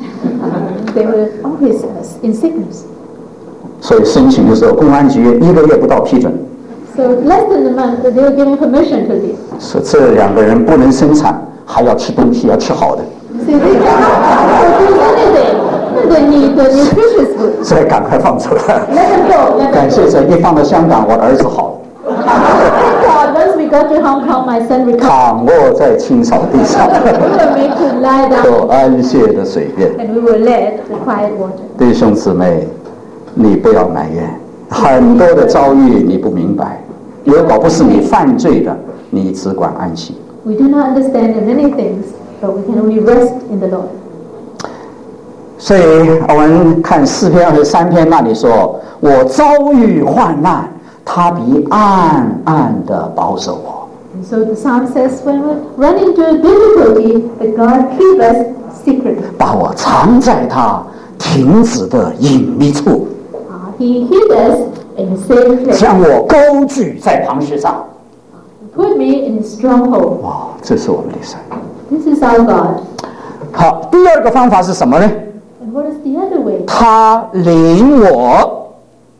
They were always uh, in sickness. 所以申请的时候，公安局一个月不到批准， So less than a month, they were giving permission to leave. 说这两个人不能生产，还要吃东西，要吃好的， So they cannot produce anything. They need the nutritious food. 所以赶快放出来。 Let them go. Let 感 them 谢 go. 神，一放到香港，我的儿子好， Thank God, once we got to Hong Kong, my son recovered. 躺卧在青草地上， We were made to lie 有 down, 安歇的水边。 and we were led to quiet water. 弟兄姊妹，你不要埋怨，很多的遭遇你不明白，如果不是你犯罪的，你只管安息。 We do not understand many things, but we can only rest in the Lord. 所以我们看诗篇二十三篇那里说：“我遭遇患难，他必暗暗的保守我。 And so the psalm says, when we run into difficulty, that God keep us secret. 把我藏在他亭子的隐秘处， Uh, he hid us in a safe place. 将我高举在磐石上。 Put me in a stronghold. 哇，这是我们的神。 This is our God. 好，第二个方法是什么呢？ And what is the other way? 他领我。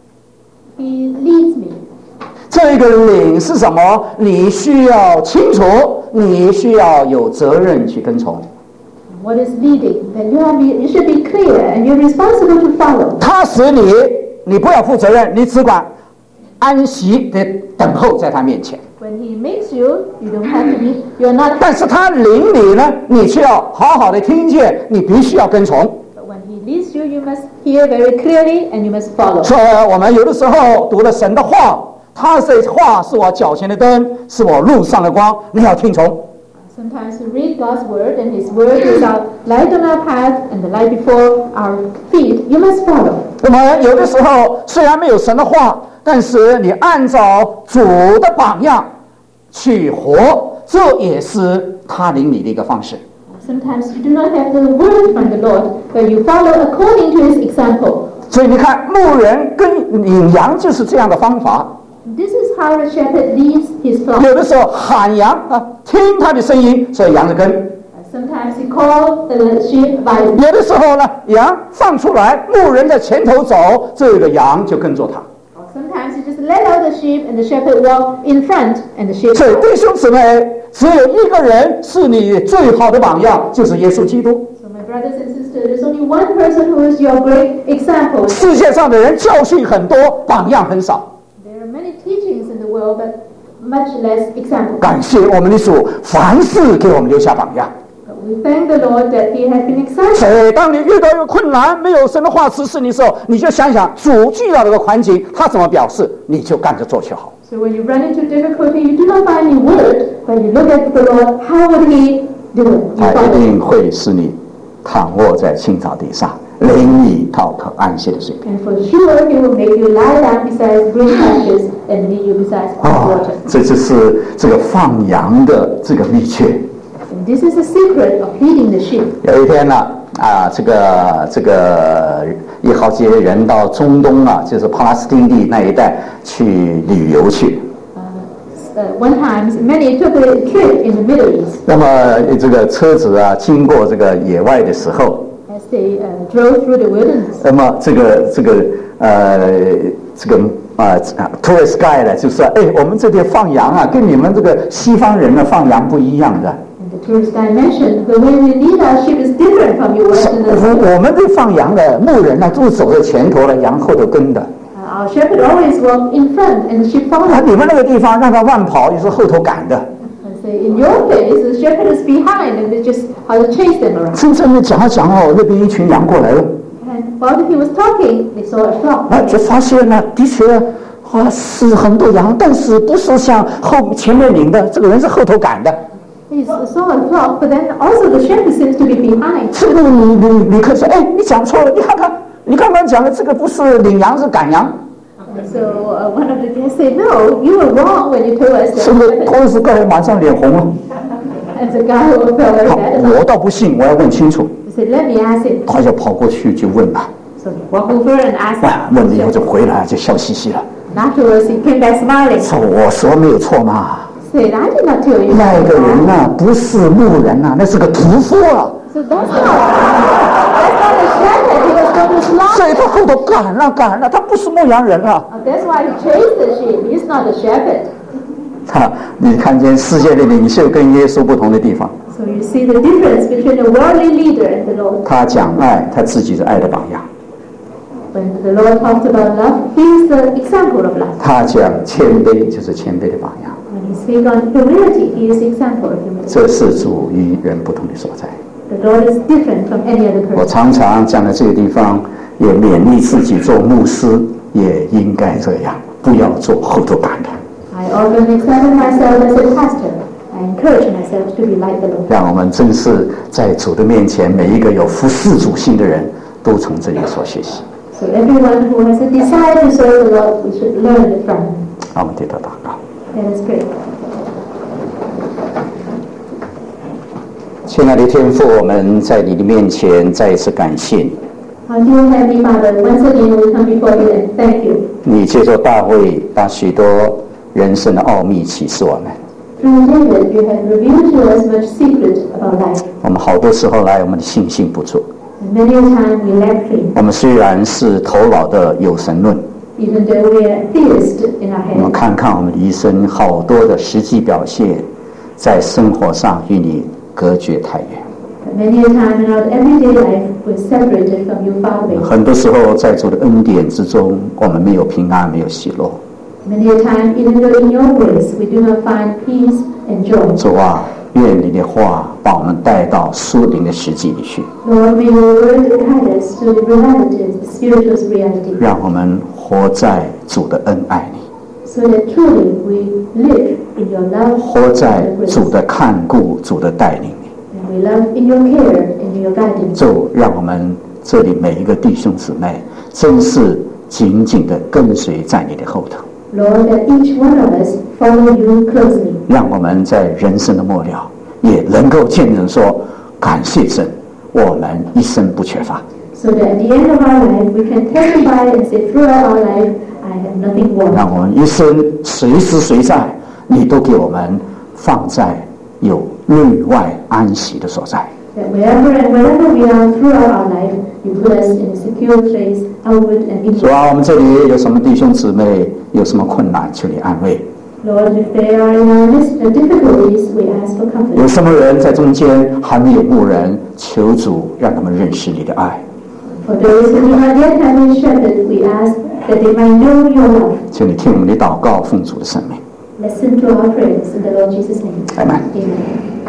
He leads me. 这个领是什么？你需要清楚，你需要有责任去跟从。 What is leading? That you have, you should be clear, and you're responsible to follow. 他使你，你不要负责任，你只管安息的等候在他面前。 When He makes you, you don't have to be. You're not. 但是他领你呢，你需要好好的听见，你必须要跟从。 But when He leads you, you must hear very clearly, and you must follow. 所以我们有的时候读了神的话，他的话是我脚前的灯，是我路上的光，你要听从。 Sometimes we read God's word, and His word is our light on our path and the light before our feet. You must follow. 我们有的时候虽然没有神的话，但是你按照主的榜样去活，这也是他领你的一个方式。 Sometimes you do not have the word from the Lord, but you follow according to His example. 所以你看，牧人跟领羊就是这样的方法。 This is how the shepherd leads his flock. 有的时候喊羊啊，听他的声音，所以羊就跟； Sometimes he calls the sheep by 有的时候呢，羊放出来，牧人在前头走，这个羊就跟着他。 Sometimes you just let out the sheep and the shepherd walk in front and the sheep 所以 follow. 弟兄姊妹，只有一个人是你最好的榜样，就是耶稣基督。 So my brothers and sisters, there's only one person who is your great example. 世界上的人教训很多，榜样很少。 There are many teachings in the world, but much less example. 感谢我们的主，凡事给我们留下榜样。 But we thank the Lord that He has been 所 example. 以，当你遇到一个困难，没有神的话指示你的时候，你就想想主遇到这个环境，他怎么表示，你就干着做就好。 So when you run into difficulty, you do not find any word, but you look at the Lord. How would He do it? You 他一 follow. 定会使你躺卧在青草地上，领你到可安息的水边。 And for sure, He will make you lie down beside green pastures and lead you beside 啊、 water. 这就是这个放羊的这个秘诀。 And this is the secret of leading the sheep. 有一天呢，啊，这个这个一好几个人到中东啊，就是巴勒斯坦地那一带去旅游去。 uh, one time many took a trip in the Middle East. 那么这个车子啊，经过这个野外的时候， As they uh, drove through the wilderness, 那么这个这个呃这个啊 tourist guide 呢，就说，哎，我们这里放羊啊，跟你们这个西方人的放羊不一样的。 and the tourist guide mentioned the way we lead our sheep is different from your Westerners. 我我们这放羊的牧人呢，都走在前头了，羊后头跟的。 Uh, our shepherd always walk in front and the sheep follow. 啊，你们那个地方让他慢跑，你是后头赶的。 And say, in your case, the shepherd is behind and they just how to chase them around. 真正的讲啊讲哦，那边一群羊过来了， And while he was talking, they saw a flock. 啊，就发现呢，的确啊是很多羊，但是不是像后前面领的，这个人是后头赶的。 He saw a flock, but then also the shepherd seems to be behind. 这个你你你可以说，哎，你讲错了，你看看，你刚刚讲的这个不是领羊是赶羊， So uh, one of the guests said, "No, you were wrong when you told us 是不是？ that." 当时盖马上脸红了。 And the guy who felt very 好 bad about 我倒不信，我要问清楚。 it said, "Let me ask him." 他就跑过去就问了， So he walked over and asked 哇， him. 问了以后就回来就笑嘻嘻了， And afterwards, he came back smiling. 说我说没有错嘛。 Said, "I did not tell you." 那个人呐、不是牧人呐、那是个屠夫啊， So that's not that's not a shepherd. He was going to 所 slaughter. 以他后头赶了赶了，他不是牧羊人啊。 Uh, That's why he chased the sheep. He's not a shepherd. 哈，你看见世界的领袖跟耶稣不同的地方， So you see the difference between a worldly leader and the Lord. 他讲爱，他自己是爱的榜样； When the Lord talks about love, he is the example of love. 他讲谦卑，就是谦卑的榜样。 When he speaks on humility, he is the example of humility. 这是主与人不同的所在。 The Lord is different from any other 我 person. 常常讲的这个地方，也勉励自己做牧师，也应该这样，不要做后头赶的。 I often examine myself as a pastor. I encourage myself to be like the Lord. 让我们真是在主的面前，每一个有服侍主心的人都从这里所学习。 So everyone who has a desire to serve the Lord, we should learn it from him. 让我们低头祷告。 Let us pray. 亲爱的天父，我们在你的面前再一次感谢你。 Our dear Heavenly Father, once again we come before you and thank you. 你借着大卫把许多人生的奥秘启示我们。 Through David, you have revealed to us much secret about life. 我们好多时候来，我们的信心不足。 And many a time we lack faith, 我们虽然是头脑的有神论， even though we are theists in our 我们 head. 看看我们的一生好多的实际表现，在生活上与你隔绝太远。 But many a time in our everyday life, we're separated from you far away. 很多时候在主的恩典之中，我们没有平安，没有喜乐。 Many a time, even though in your grace, we do not find peace and joy. 主啊，愿你的话把我们带到属灵的实际里去， Lord, may your word guide us to the reality, the spiritual reality, 让我们活在主的恩爱里， so that truly we live in your love 活在 and grace. 主的看顾、主的带领里。 And we love in your care and in your guidance. 主，让我们这里每一个弟兄姊妹，真是紧紧地跟随在你的后头。 Lord, that each one of us follow you closely. 让我们在人生的末了，也能够见证说，感谢神，我们一生不缺乏。 So that at the end of our life, we can testify and say, throughout our life, I have nothing wrong. 让我们一生随时随在，你都给我们放在有内外安息的所在。 That wherever and wherever we are throughout our life, you put us in a secure place, outward and 主 inward. 啊，我们这里有什么弟兄姊妹有什么困难，求你安慰； Lord, if there are in our midst uh, difficulties, we ask for 有 comfort. 什么人在中间还没有牧人，求主让他们认识你的爱。 For those who do not yet have been shepherded, we ask that they might know your love. 求你听我们的祷告，奉主的圣名， Listen to our prayers in the Lord Jesus' name. Amen. Amen.